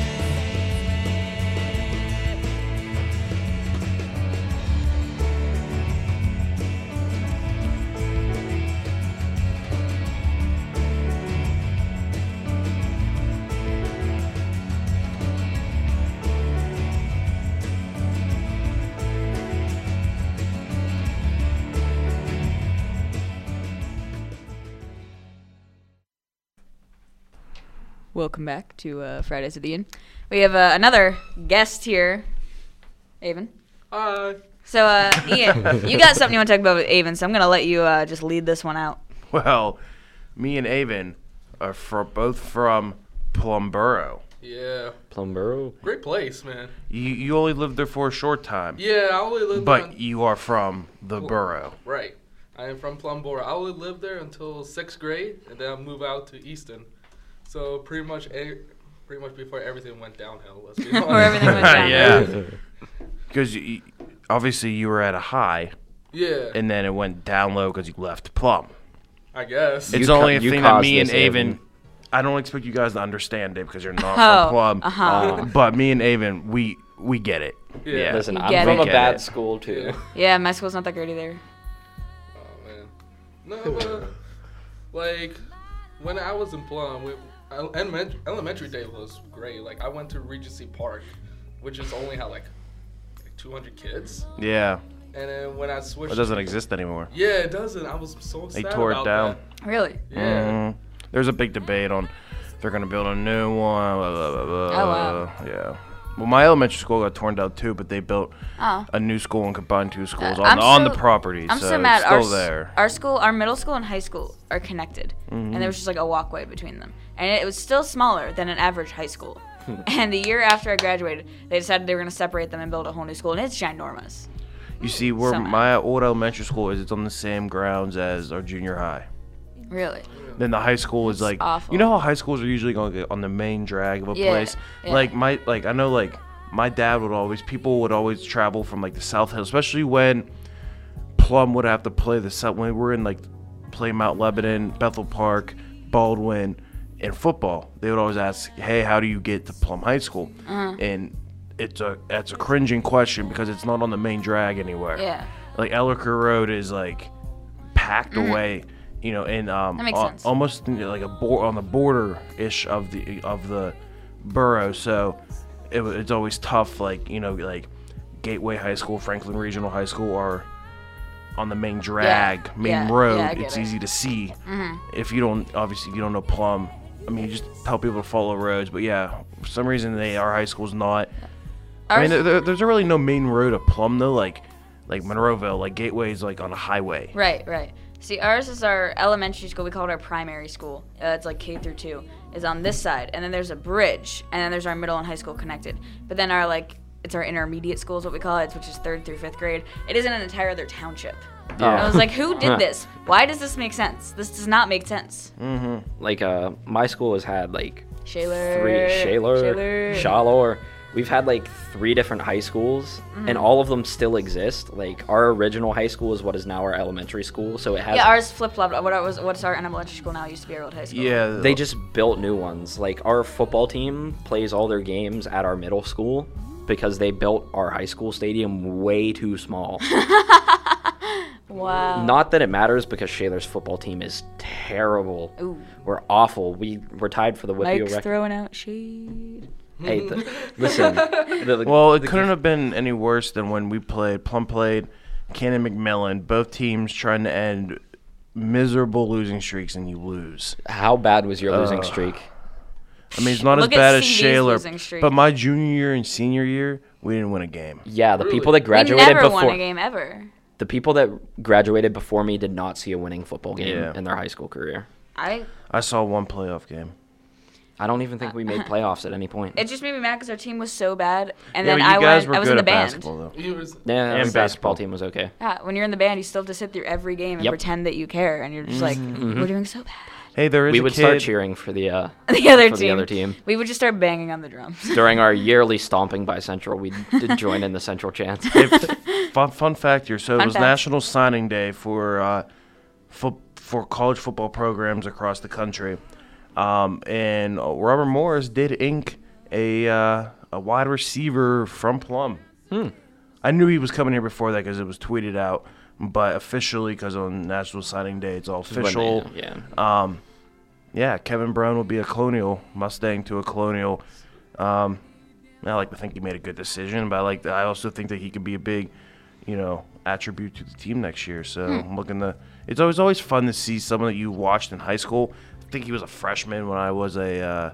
Welcome back to uh, Fridays with Ian. We have uh, another guest here, Avon. Uh, So, uh, Ian, you got something you want to talk about with Avon, so I'm going to let you uh, just lead this one out. Well, me and Avon are for, both from Plumboro. yeah, Plumboro. great place, man. You you only lived there for a short time, Yeah, I only lived but there. you are from the borough. Right. I am from Plumboro. I only lived there until sixth grade, and then I moved out to Easton. So pretty much, a, pretty much before everything went downhill. Let's be honest. Where everything went down. Yeah. Because obviously you were at a high, Yeah, and then it went down low because you left Plum. I guess. It's You co- only a you thing that caused me and this, Avon. Avon. I don't expect you guys to understand it because you're not Oh, from Plum. uh-huh. But me and Avon, we we get it. Yeah. Yeah. Listen, You I'm get from it. a Get bad it. school too. Yeah. Yeah, my school's not that great either. Oh man. No, but like when I was in Plum, we, elementary, elementary day was great. Like I went to Regency Park, which is only had like, like two hundred kids. Yeah. And then when I switched, It doesn't exist anymore. Yeah, it doesn't. I was so They sad tore it about down. Really? That. Yeah. Mhm. There's a big debate on they're gonna build a new one. Blah, blah, blah, blah. Oh, wow. Yeah. well, my elementary school got torn down too, but they built Oh. a new school and combined two schools Uh, on I'm on the so- property. I'm so, so mad. it's still our, s- there. our school, our middle school and high school are connected, Mm-hmm. and there was just like a walkway between them, and it was still smaller than an average high school. Hmm. And the year after I graduated, they decided they were going to separate them and build a whole new school, and it's ginormous. You see, where so mad. my old elementary school is, it's on the same grounds as our junior high. Really? Then the high school is like, awful. you know how high schools are usually going to get on the main drag of a Yeah, place. yeah. Like my, like I know, like my dad would always, people would always travel from like the South Hill, especially when Plum would have to play the South. When we were in like play Mount Lebanon, Bethel Park, Baldwin, in football, they would always ask, "Hey, how do you get to Plum High School?" Uh-huh. And it's a it's a cringing question because it's not on the main drag anywhere. Yeah. Like Ellicott Road is like packed away, you know, and um, That makes al- sense. almost like a bor- on the border ish of the of the borough. So it, wa- it's always tough. Like you know, like Gateway High School, Franklin Regional High School are on the main drag, main yeah, road. yeah, I get it's it. easy to see. If you don't, obviously, if you don't know Plum. I mean, you just tell people to follow roads. But yeah, for some reason, they our high school's not. I mean, Ours- there, there- there's really no main road to Plum though. Like, like Monroeville, like Gateway's like on a highway. Right, right. See, ours is our elementary school. We call it our primary school. Uh, it's like K through two. Is on this side, and then there's a bridge, and then there's our middle and high school connected. But then our like, it's our intermediate school is what we call it, which is third through fifth grade. It isn't an entire other township. And I was like, who did this? Why does this make sense? This does not make sense. Like uh, my school has had like Shaler, three Shaler, Shaler. Shalor. We've had like three different high schools, Mm-hmm. and all of them still exist. Like our original high school is what is now our elementary school, so it has. Yeah, ours flip flopped. What was what's our elementary school now? Used to be our old high school. Yeah, They just built new ones. Like our football team plays all their games at our middle school because they built our high school stadium way too small. Wow. Not that it matters because Shaler's football team is terrible. Ooh. We're awful. We we're tied for the Whippio Mike's record. throwing out shade. Hey, th- listen. the- Well, it the- couldn't have been any worse than when we played. Plum played Cannon McMillan. Both teams trying to end miserable losing streaks, and you lose. How bad was your losing Uh, streak? I mean, it's not Look as at bad as C V's Shaler, losing streak. but my junior year and senior year, we didn't win a game. Yeah, the Really? people that We graduated never before won a game ever. the people that graduated before me did not see a winning football game Yeah. in their high school career. I. I saw one playoff game. I don't even think we made playoffs at any point. It just made me mad because our team was so bad, and yeah, then but you I guys went. were I was good in the at band. basketball, though. He was, Yeah, and the basketball basketball. team was okay. Yeah, when you're in the band, you still have to sit through every game and Yep. pretend that you care, and you're just like, we're doing so bad. Hey, there is We a would kid. start cheering for the uh, The other for team. the other team. We would just start banging on the drums. During our yearly stomping by Central, we did join in the Central chants. If- fun, fun fact here. So Fun it was fact. National Signing Day for uh, fo- for college football programs across the country, um, and uh, Robert Morris did ink a uh, a wide receiver from Plum. Hmm. I knew he was coming here before that because it was tweeted out, but officially, because on National Signing Day, it's all When they- official. yeah. Um, yeah, Kevin Brown will be a Colonial Mustang to a Colonial. Um, I like to think he made a good decision, but I like. I also think that he could be a big, you know, attribute to the team next year. So I'm looking to. It's always always fun to see someone that you watched in high school. I think he was a freshman when I was a uh,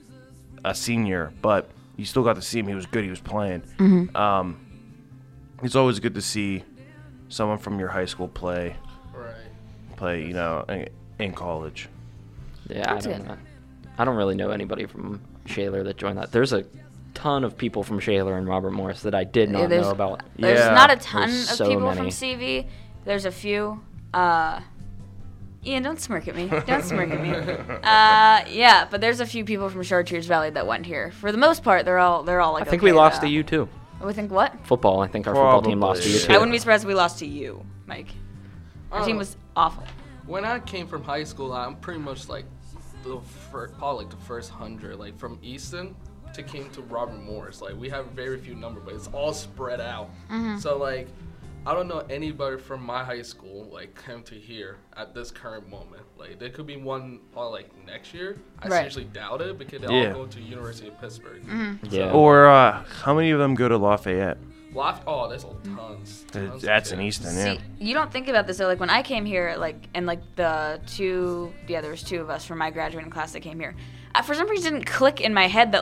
a senior, but you still got to see him. He was good. He was playing. Um, it's always good to see someone from your high school play right. play. You know, in, in college. Yeah, I That's don't good. know. I don't really know anybody from Shaler that joined that. There's a ton of people from Shaler and Robert Morris that I did Yeah, not there's- know about. There's Yeah, not a ton there's of so people many. from C V. There's a few. Uh, Ian, don't smirk at me. Don't smirk at me. Uh, yeah, but there's a few people from Chartiers Valley that went here. For the most part, they're all they're all like. I think okay, we lost uh, to you too. We think what? Football. I think our football team lost to you Probably, too. I wouldn't be surprised if we lost to you, Mike. Our Oh. team was awful. When I came from high school, I'm pretty much like the fir- probably like the first hundred, like from Easton to came to Robert Morris. Like we have very few number, but it's all spread out. So like, I don't know anybody from my high school like came to here at this current moment. Like there could be one probably like next year. I Right. seriously doubt it because they Yeah. all go to University of Pittsburgh. Yeah. Or uh, how many of them go to Lafayette? Loft, oh, there's tons. tons of That's in kids. Easton, yeah. See, you don't think about this though. Like when I came here, like and like the two, yeah, there was two of us from my graduating class that came here. Uh, for some reason, it didn't click in my head that like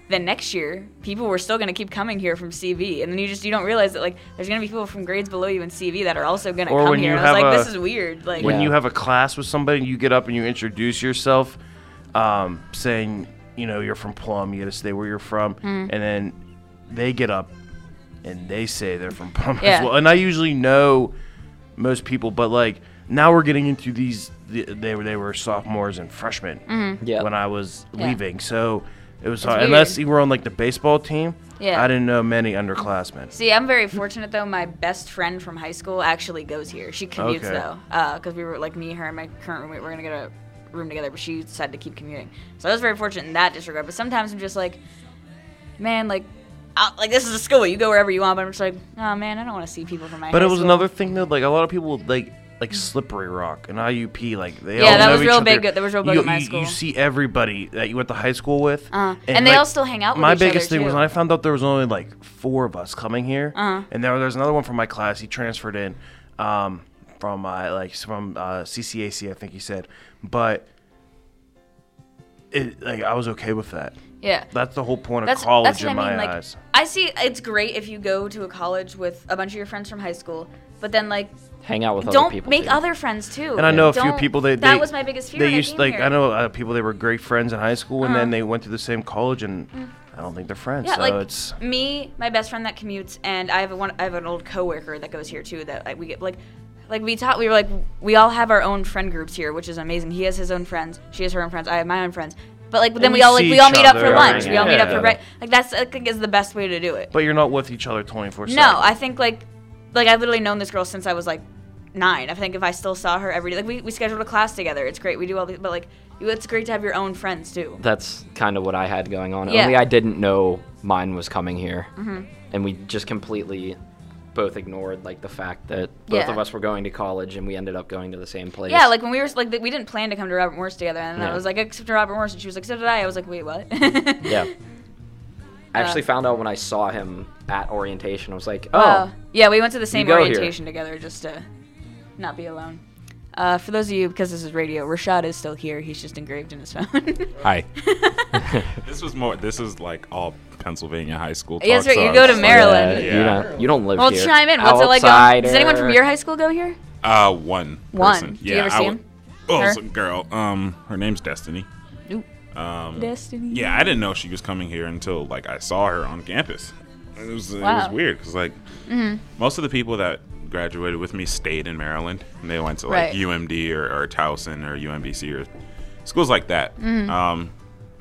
then next year, people were still going to keep coming here from C V, and then you just you don't realize that like there's going to be people from grades below you in C V that are also going to Or come when here. you And I was have like, a- this is weird. Like, When Yeah. you have a class with somebody, you get up and you introduce yourself, um, saying, you know, you're from Plum, you got to say where you're from, Mm. and then they get up and they say they're from Plum Yeah. as well. And I usually know most people, but like now we're getting into these. They were they were sophomores and freshmen Yeah. when I was Yeah. leaving, so it was It's hard. weird. Unless you were on like the baseball team. Yeah. I didn't know many underclassmen. See, I'm very fortunate though. My best friend from high school actually goes here. She commutes Okay. though, because we were like me, her, and my current roommate. We're gonna get a room together, but she decided to keep commuting. So I was very fortunate in that disregard. But sometimes I'm just like, man, like, I, like this is a school. You go wherever you want. But I'm just like, oh man, I don't want to see people from my. But high it was school. another thing though. Like a lot of people like like Slippery Rock and I U P. Like they Yeah, all that know was each real other. big- that was real big you, at my you- school. You see everybody that you went to high school with. Uh-huh. And they all still hang out with My each other, biggest thing was too. when I found out there was only like four of us coming here, Uh-huh. and there there's another one from my class. He transferred in um, from uh, like from uh, C C A C, I think he said, but. It, like I was okay with that. Yeah. That's the whole point of That's, college that's what in I mean. my Like, eyes. I see it's great if you go to a college with a bunch of your friends from high school, but then like Hang out with other don't people. make too. other friends too. And I know a few Don't- people they, that they was my biggest fear. They when I used came like here. I know uh, people they were great friends in high school and Uh-huh. then they went to the same college and I don't think they're friends. Yeah, so like it's me, my best friend that commutes, and I have a one. I have an old coworker that goes here too. That like, we get like, like we taught. We were like, we all have our own friend groups here, which is amazing. He has his own friends. She has her own friends. I have my own friends. But like, then And we we all like see we all each meet up for other, lunch. We all meet up yeah. for break. Like that's I think is the best way to do it. but you're not with each other twenty-four seven. No, I think like, like I've literally known this girl since I was like nine. I think if I still saw her every day, like we, we scheduled a class together. It's great. We do all these, but like, you, it's great to have your own friends too. That's kind of what I had going on. Yeah. Only I didn't know mine was coming here, Mm-hmm. and we just completely both ignored like the fact that both Yeah. of us were going to college and we ended up going to the same place. Yeah, like when we were like we didn't plan to come to Robert Morris together, and I Yeah. was like, except to Robert Morris, and she was like, so did I. I was like, wait, what? yeah. I actually Uh, found out when I saw him at orientation. I was like, oh, Uh, yeah, we went to the same go here. orientation together just to not be alone. Uh, for those of you, because this is radio, Rashad is still here. He's just engraved in his phone. Hi. This was more. This is like all Pennsylvania high school. Yes, talk, right, you so go I to was Maryland. yeah, Yeah. You don't, you don't live well, here. chime in. What's it like? Going, does anyone from Outsider. your high school go here? Uh, one. One. Person. Did you Yeah, ever I see w- him? Oh, Her? it's a girl. Um, her name's Destiny. Nope. Um, Destiny. yeah, I didn't know she was coming here until like I saw her on campus. It was it Wow. was weird because like most of the people that graduated with me stayed in Maryland and they went to like Right. U M D or, or Towson or U M B C or schools like that. Um,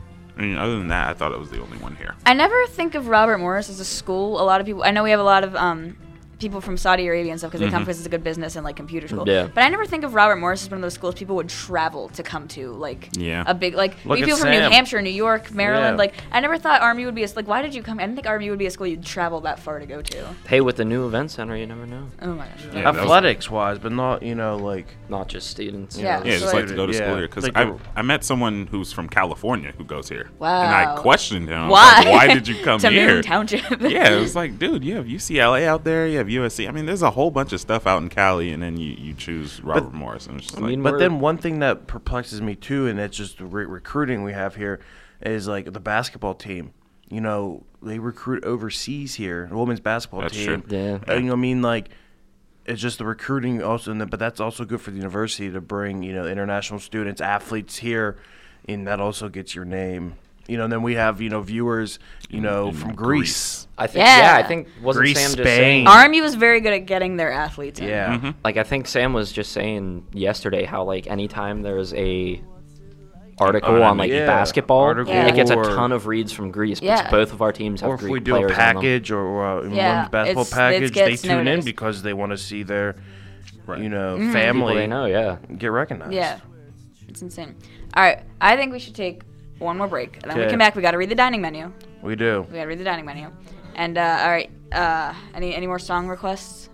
I mean, other than that, I thought it was the only one here. I never think of Robert Morris as a school. A lot of people, I know we have a lot of um, people from Saudi Arabia and stuff because they come because it's a good business and like computer school. Yeah. But I never think of Robert Morris as one of those schools people would travel to come to, like Yeah. a big like Look we at people from New Sam. Hampshire, New York, Maryland. Yeah. Like I never thought Army would be a like. Why did you come? I didn't think Army would be a school you'd travel that far to go to. Hey, with the new event center, you never know. Oh my gosh. Yeah, that was- Athletics wise, but not you know like Not just students. Yeah. Yeah, just So, like to go to yeah, school here because like I the- I met someone who's from California who goes here. Wow. And I questioned him. I was Why? like, Why did you come to here? Moon Township? Yeah, it was like, dude, you have U C L A out there, you have U S C. I mean, there's a whole bunch of stuff out in Cali, and then you, you choose Robert Morris. And it's just I like, mean, But We're- then one thing that perplexes me too, and it's just the re- recruiting we have here, is like the basketball team. You know, they recruit overseas here. The women's basketball That's team. true. Yeah. Uh, you know, what I mean, like it's just the recruiting also, and the, but that's also good for the university to bring you know international students, athletes here, and that also gets your name. You know, and then we have you know viewers, you know, in from Greece. Greece. I think. Yeah. Yeah, I think wasn't Greece, Sam just Spain. saying? Army was very good at getting their athletes in. Yeah. Mm-hmm. Like I think Sam was just saying yesterday how like anytime there's a article Oh, on like yeah. basketball, Article it gets a or- ton of reads from Greece. Yeah. Because both of our teams have Or if Greek we do a players on them. package or uh, a Yeah, women's basketball it's- it package, they gets tune in noticed. because they want to see their, Right. you know, Mm-hmm. family People they know, yeah. get recognized. Yeah. It's insane. All right, I think we should take one more break, and then when we Okay. come back. We got to read the dining menu. We do. We got to read the dining menu. And uh, all right, uh, any any more song requests?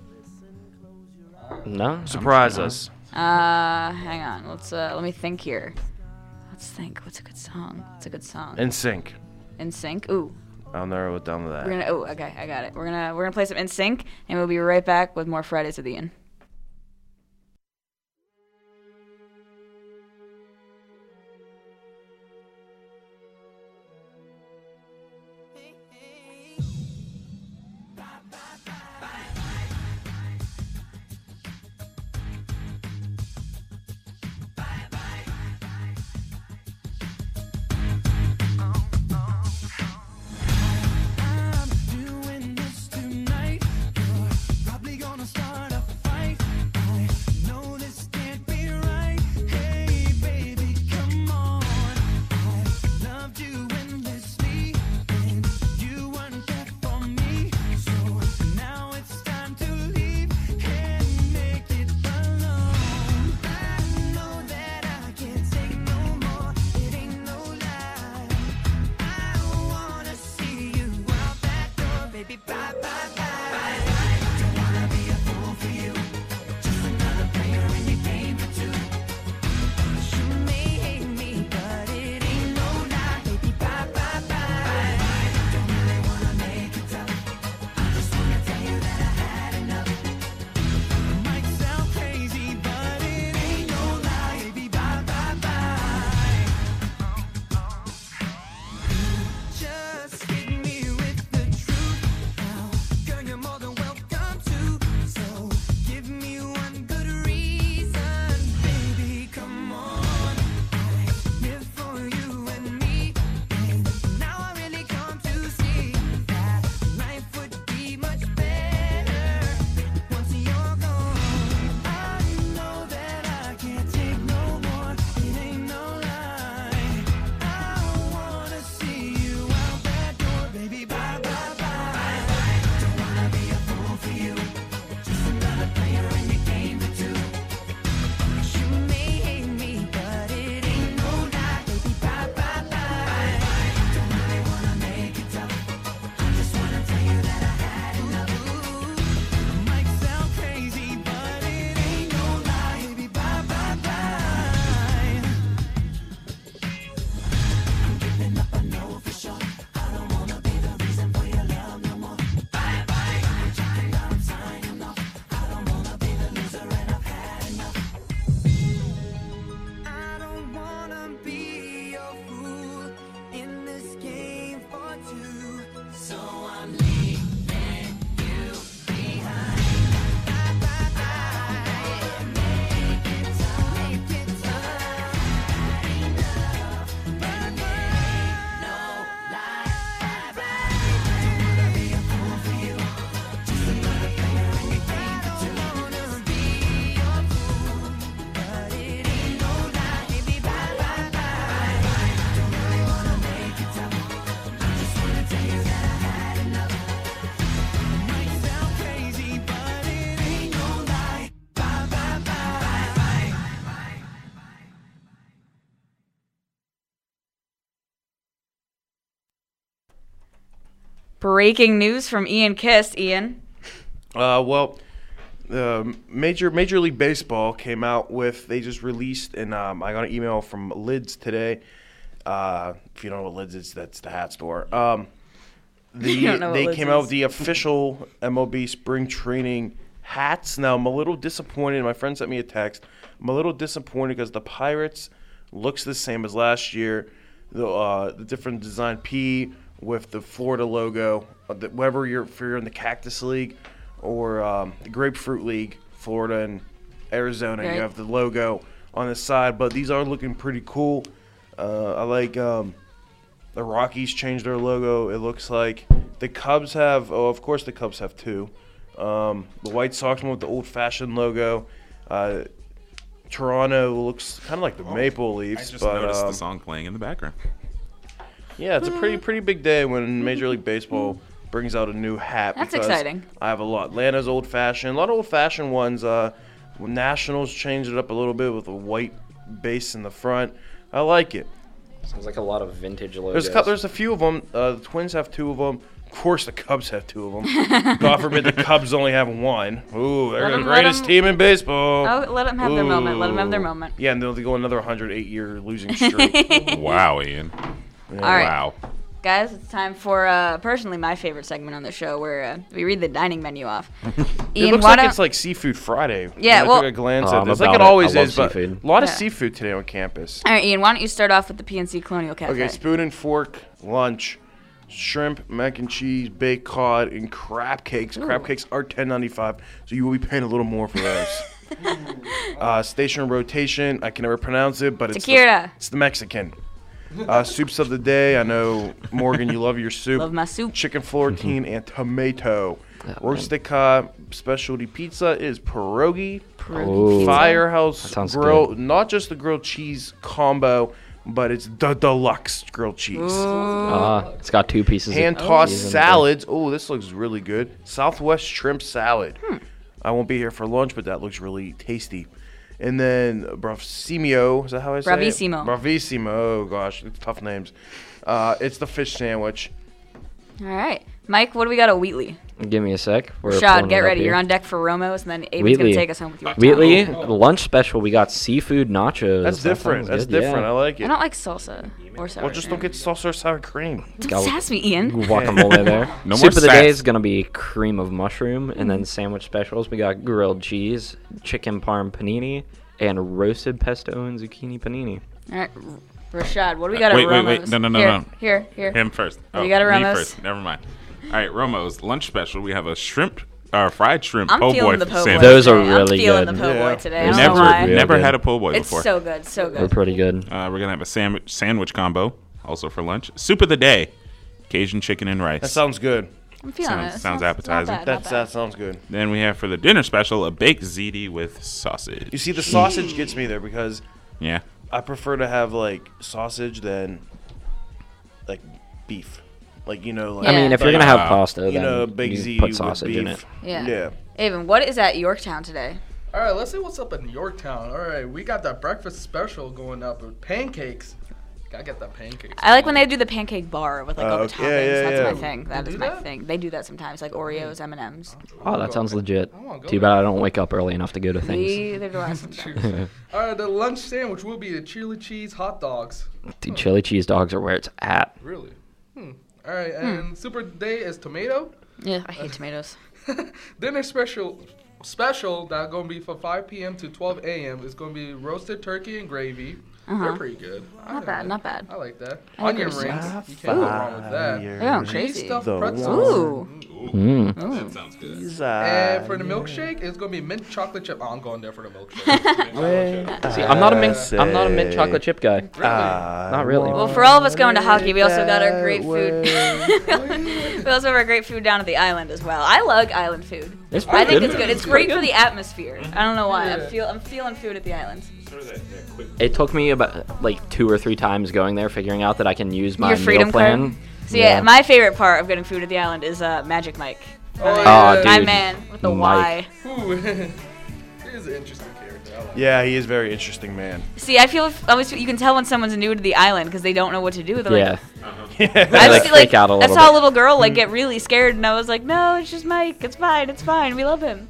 No. Surprise us. Uh, hang on. Let's uh, let me think here. Let's think. What's a good song? What's a good song? In sync. In Sync. Ooh, I'll narrow it down to that. we're gonna. Oh, okay, I got it. We're gonna we're gonna play some In Sync, and we'll be right back with more Fridays with Ian. breaking news from Ian Kist. Ian. Uh, well, the major Major League Baseball came out with. They just released, and um, I got an email from Lids today. Uh, if you don't know what Lids is, that's the hat store. Um, the You don't know what they Lids came out is. with the official M L B spring training hats. Now I'm a little disappointed. My friend sent me a text. I'm a little disappointed because the Pirates looks the same as last year. The uh, the different design P with the Florida logo. Uh, the, whether you're if you're in the Cactus League or um, the Grapefruit League, Florida and Arizona, Right. you have the logo on the side. But these are looking pretty cool. Uh, I like um, the Rockies changed their logo. It looks like the Cubs have. Oh, of course the Cubs have two. Um, the White Sox one with the old-fashioned logo. Uh, Toronto looks kind of like the Maple I Leafs, just but noticed um, the song playing in the background. yeah, it's a pretty pretty big day when Major League Baseball brings out a new hat. That's because exciting. I have a lot. Atlanta's old-fashioned. A lot of old-fashioned ones. Uh, Nationals changed it up a little bit with a white base in the front. I like it. Sounds like a lot of vintage logos. There's a, cou- there's a few of them. Uh, the Twins have two of them. Of course, the Cubs have two of them. God forbid the Cubs only have one. Ooh, they're Let the 'em- let greatest 'em- team in baseball. Oh, let them have their moment. Let them have their Ooh. moment. Yeah, and they'll go another one hundred eight year losing streak. Wow, Ian. All right. Wow. Guys, it's time for uh, personally my favorite segment on the show where uh, we read the dining menu off. It Ian, looks why like don't- it's like Seafood Friday. Yeah, When I well- took a glance Oh, at I'm this, like about it it. always I love is, but seafood. a lot of Yeah. seafood today on campus. All right, Ian, why don't you start off with the P N C Colonial Cafe? Okay, spoon and fork, lunch, shrimp, mac and cheese, baked cod, and crab cakes. Crab cakes are ten ninety-five, so you will be paying a little more for those. uh, station rotation, I can never pronounce it, but it's the, Tequila. it's the Mexican. Uh, soups of the day, I know, Morgan, you love your soup. Love my soup. Chicken Florentine and tomato. Rustica specialty pizza is pierogi. Ooh. Firehouse That sounds grill, good. not just the grilled cheese combo, but it's the deluxe grilled cheese. Ah, it's got two pieces. Hand of tossed cheese in it, though. salads. Oh, this looks really good. Southwest shrimp salad. Hmm. I won't be here for lunch, but that looks really tasty. And then Bravissimo. Is that how I say Bravissimo. it? Bravissimo. Oh, gosh. It's tough names. Uh, it's the fish sandwich. All right. Mike, what do we got at Wheatley? Give me a sec. We're Rashad, pulling get it up ready. here. You're on deck for Romos, and then Aben's going Wheatley. to take us home with you. Wheatley, lunch special. We got seafood nachos. That's That different. sounds That's good, different. yeah. I like I it. don't like salsa or sour Well, just don't cream. get salsa or sour cream. Don't Gal- sass me, Ian. Guacamole there. No Soup more of the day sass. is gonna be cream of mushroom, and then sandwich specials. We got grilled cheese, chicken parm panini, and roasted pesto and zucchini panini. All right. Rashad, what do we got Wait, at wait, Romos? wait. No, no, no, here, no. Here, here. Him first. Oh, you got a me Ramos? first. Never mind. All right, Romo's lunch special. We have a shrimp, uh, fried shrimp I'm po' feeling boy the po' boy sandwich. Those are today. really I'm feeling good. the po' Yeah. boy today. I They're don't know Never, why. real never good. had a po' boy It's before. so good, so They're good. pretty good. Uh, we're gonna have a sandwich sandwich combo, also for lunch. Soup of the day, Cajun chicken and rice. That sounds good. I'm feeling Sounds- it. sounds not appetizing. bad, not That's, bad. that sounds good. Then we have for the dinner special a baked ziti with sausage. You see, the sausage gets me there because Yeah. I prefer to have like sausage than like beef. Like, you know, like I mean, if you're like, gonna have uh, pasta, you then know, big you Z put with sausage beef. in it. Yeah. Yeah. Avon, what is at Yorktown today? All right, let's see what's up in Yorktown. All right, we got that breakfast special going up with pancakes. Gotta get that pancakes. I like when they do the pancake bar with like all the Oh, toppings. yeah, yeah, That's yeah. my thing. That They is do my that? thing. They do that sometimes, like Oreos, M and M's. Oh, that sounds legit. I wanna go Too there. bad I don't wake up early enough to go to things. We they do that sometimes. All right, the lunch sandwich will be the chili cheese hot dogs. Dude, chili cheese dogs are where it's at. Really? Hmm. All right, and super day is tomato. Yeah, I hate tomatoes. Dinner special special that gonna be from five p.m. to twelve a.m. is gonna be roasted turkey and gravy. Uh-huh. They're pretty good. I Not like bad, that. not bad. I like that. I like Onion roasted. rings. You can't go wrong with that. They're going Cheese crazy. stuffed The pretzels. Ooh. Mm. That sounds good. And for the milkshake, it's gonna be mint chocolate chip. Oh, I'm going there for the milkshake. See, I'm not a mint. I'm not a mint chocolate chip guy. Uh, Not really. Well, for all of us going to hockey, we also got our great food. We also have our great food down at the island as well. I like island food. It's I pretty think good. it's good. It's great for the atmosphere. I don't know why. I Yeah. feel I'm feeling food at the island. It took me about like two or three times going there, figuring out that I can use my Your freedom meal plan. card. So yeah, my favorite part of getting food at the island is uh, Magic Mike. Oh, yeah. My dude. man with the Mike. Y. Ooh. He's an interesting character. I like Yeah, he is a very interesting man. See, I feel I always you can tell when someone's new to the island because they don't know what to do. They're Yeah. like, Yeah. I They, like, just, freak out a I little saw a bit. little girl like get really scared, and I was like, no, it's just Mike. It's fine. It's fine. We love him.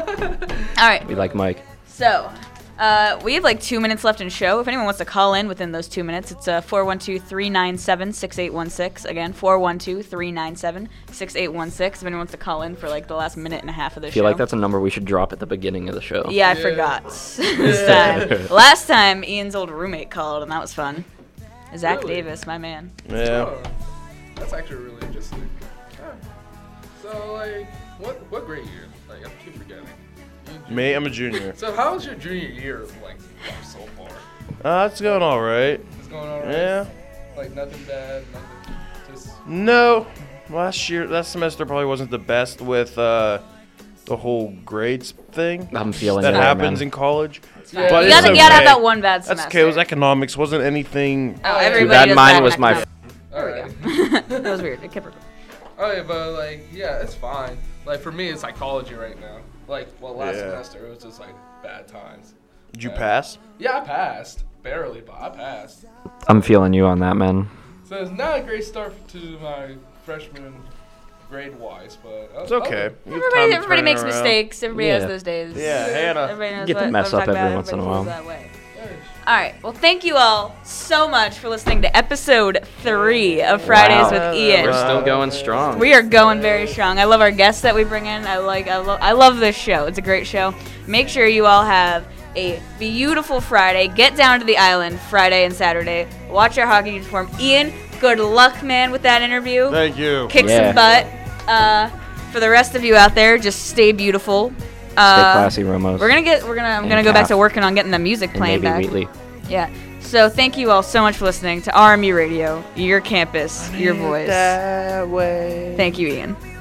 All right. We like Mike. So, uh, we have like two minutes left in the show. If anyone wants to call in within those two minutes, it's uh, four one two, three nine seven, six eight one six. Again, four one two, three nine seven, six eight one six. If anyone wants to call in for like the last minute and a half of the I show. feel like that's a number we should drop at the beginning of the show. Yeah, I Yeah. forgot. this time. Last time, Ian's old roommate called, and that was fun. Zach Really? Davis, my man. Yeah. Oh, that's actually really interesting. Yeah. So, like, what what grade year? Like, I keep forgetting. You- Me, I'm a junior. So, how was your junior year, like, so far? Uh, it's going all right. It's going on right? Yeah. Like, nothing bad, nothing, just... No, last year, last semester probably wasn't the best with uh, the whole grades thing. I'm feeling that you there, happens man. in college. Yeah. But You it's gotta, you gotta have okay. that one bad That's semester. okay. It was economics. Wasn't anything. Oh, Too everybody Too bad does mine bad was in my. economics. Alright. that was weird. It kept recording. Okay, but, like, yeah, it's fine. Like, for me, it's psychology right now. Like, well, last Yeah. semester, it was just, like, bad times. Did you Yeah. pass? Yeah, I passed. Barely, but I passed. I'm feeling you on that, man. So it's not a great start to my freshman grade wise, but uh, It's okay. You have time Everybody, to everybody turn makes it around. mistakes. Everybody has Yeah. those days. Yeah, Hannah. Everybody knows Get to what, mess what I'm up talking every about. once in a Everybody while. feels that way. Okay. All right. Well, thank you all so much for listening to episode three of Fridays Wow. with Ian. We're still going strong. We are going very strong. I love our guests that we bring in. I like. I love. I love this show. It's a great show. Make sure you all have a beautiful Friday. Get down to the island Friday and Saturday. Watch our hockey uniform. Ian, good luck, man, with that interview. Thank you. Kick Yeah. some butt. Uh, for the rest of you out there, just stay beautiful. Stay Uh, classy, Romos. We're gonna get. We're gonna. I'm And gonna go back Calf. to working on getting the music and playing maybe back. Wheatley. Yeah. So thank you all so much for listening to R M U Radio, your campus, your voice. That way. Thank you, Ian.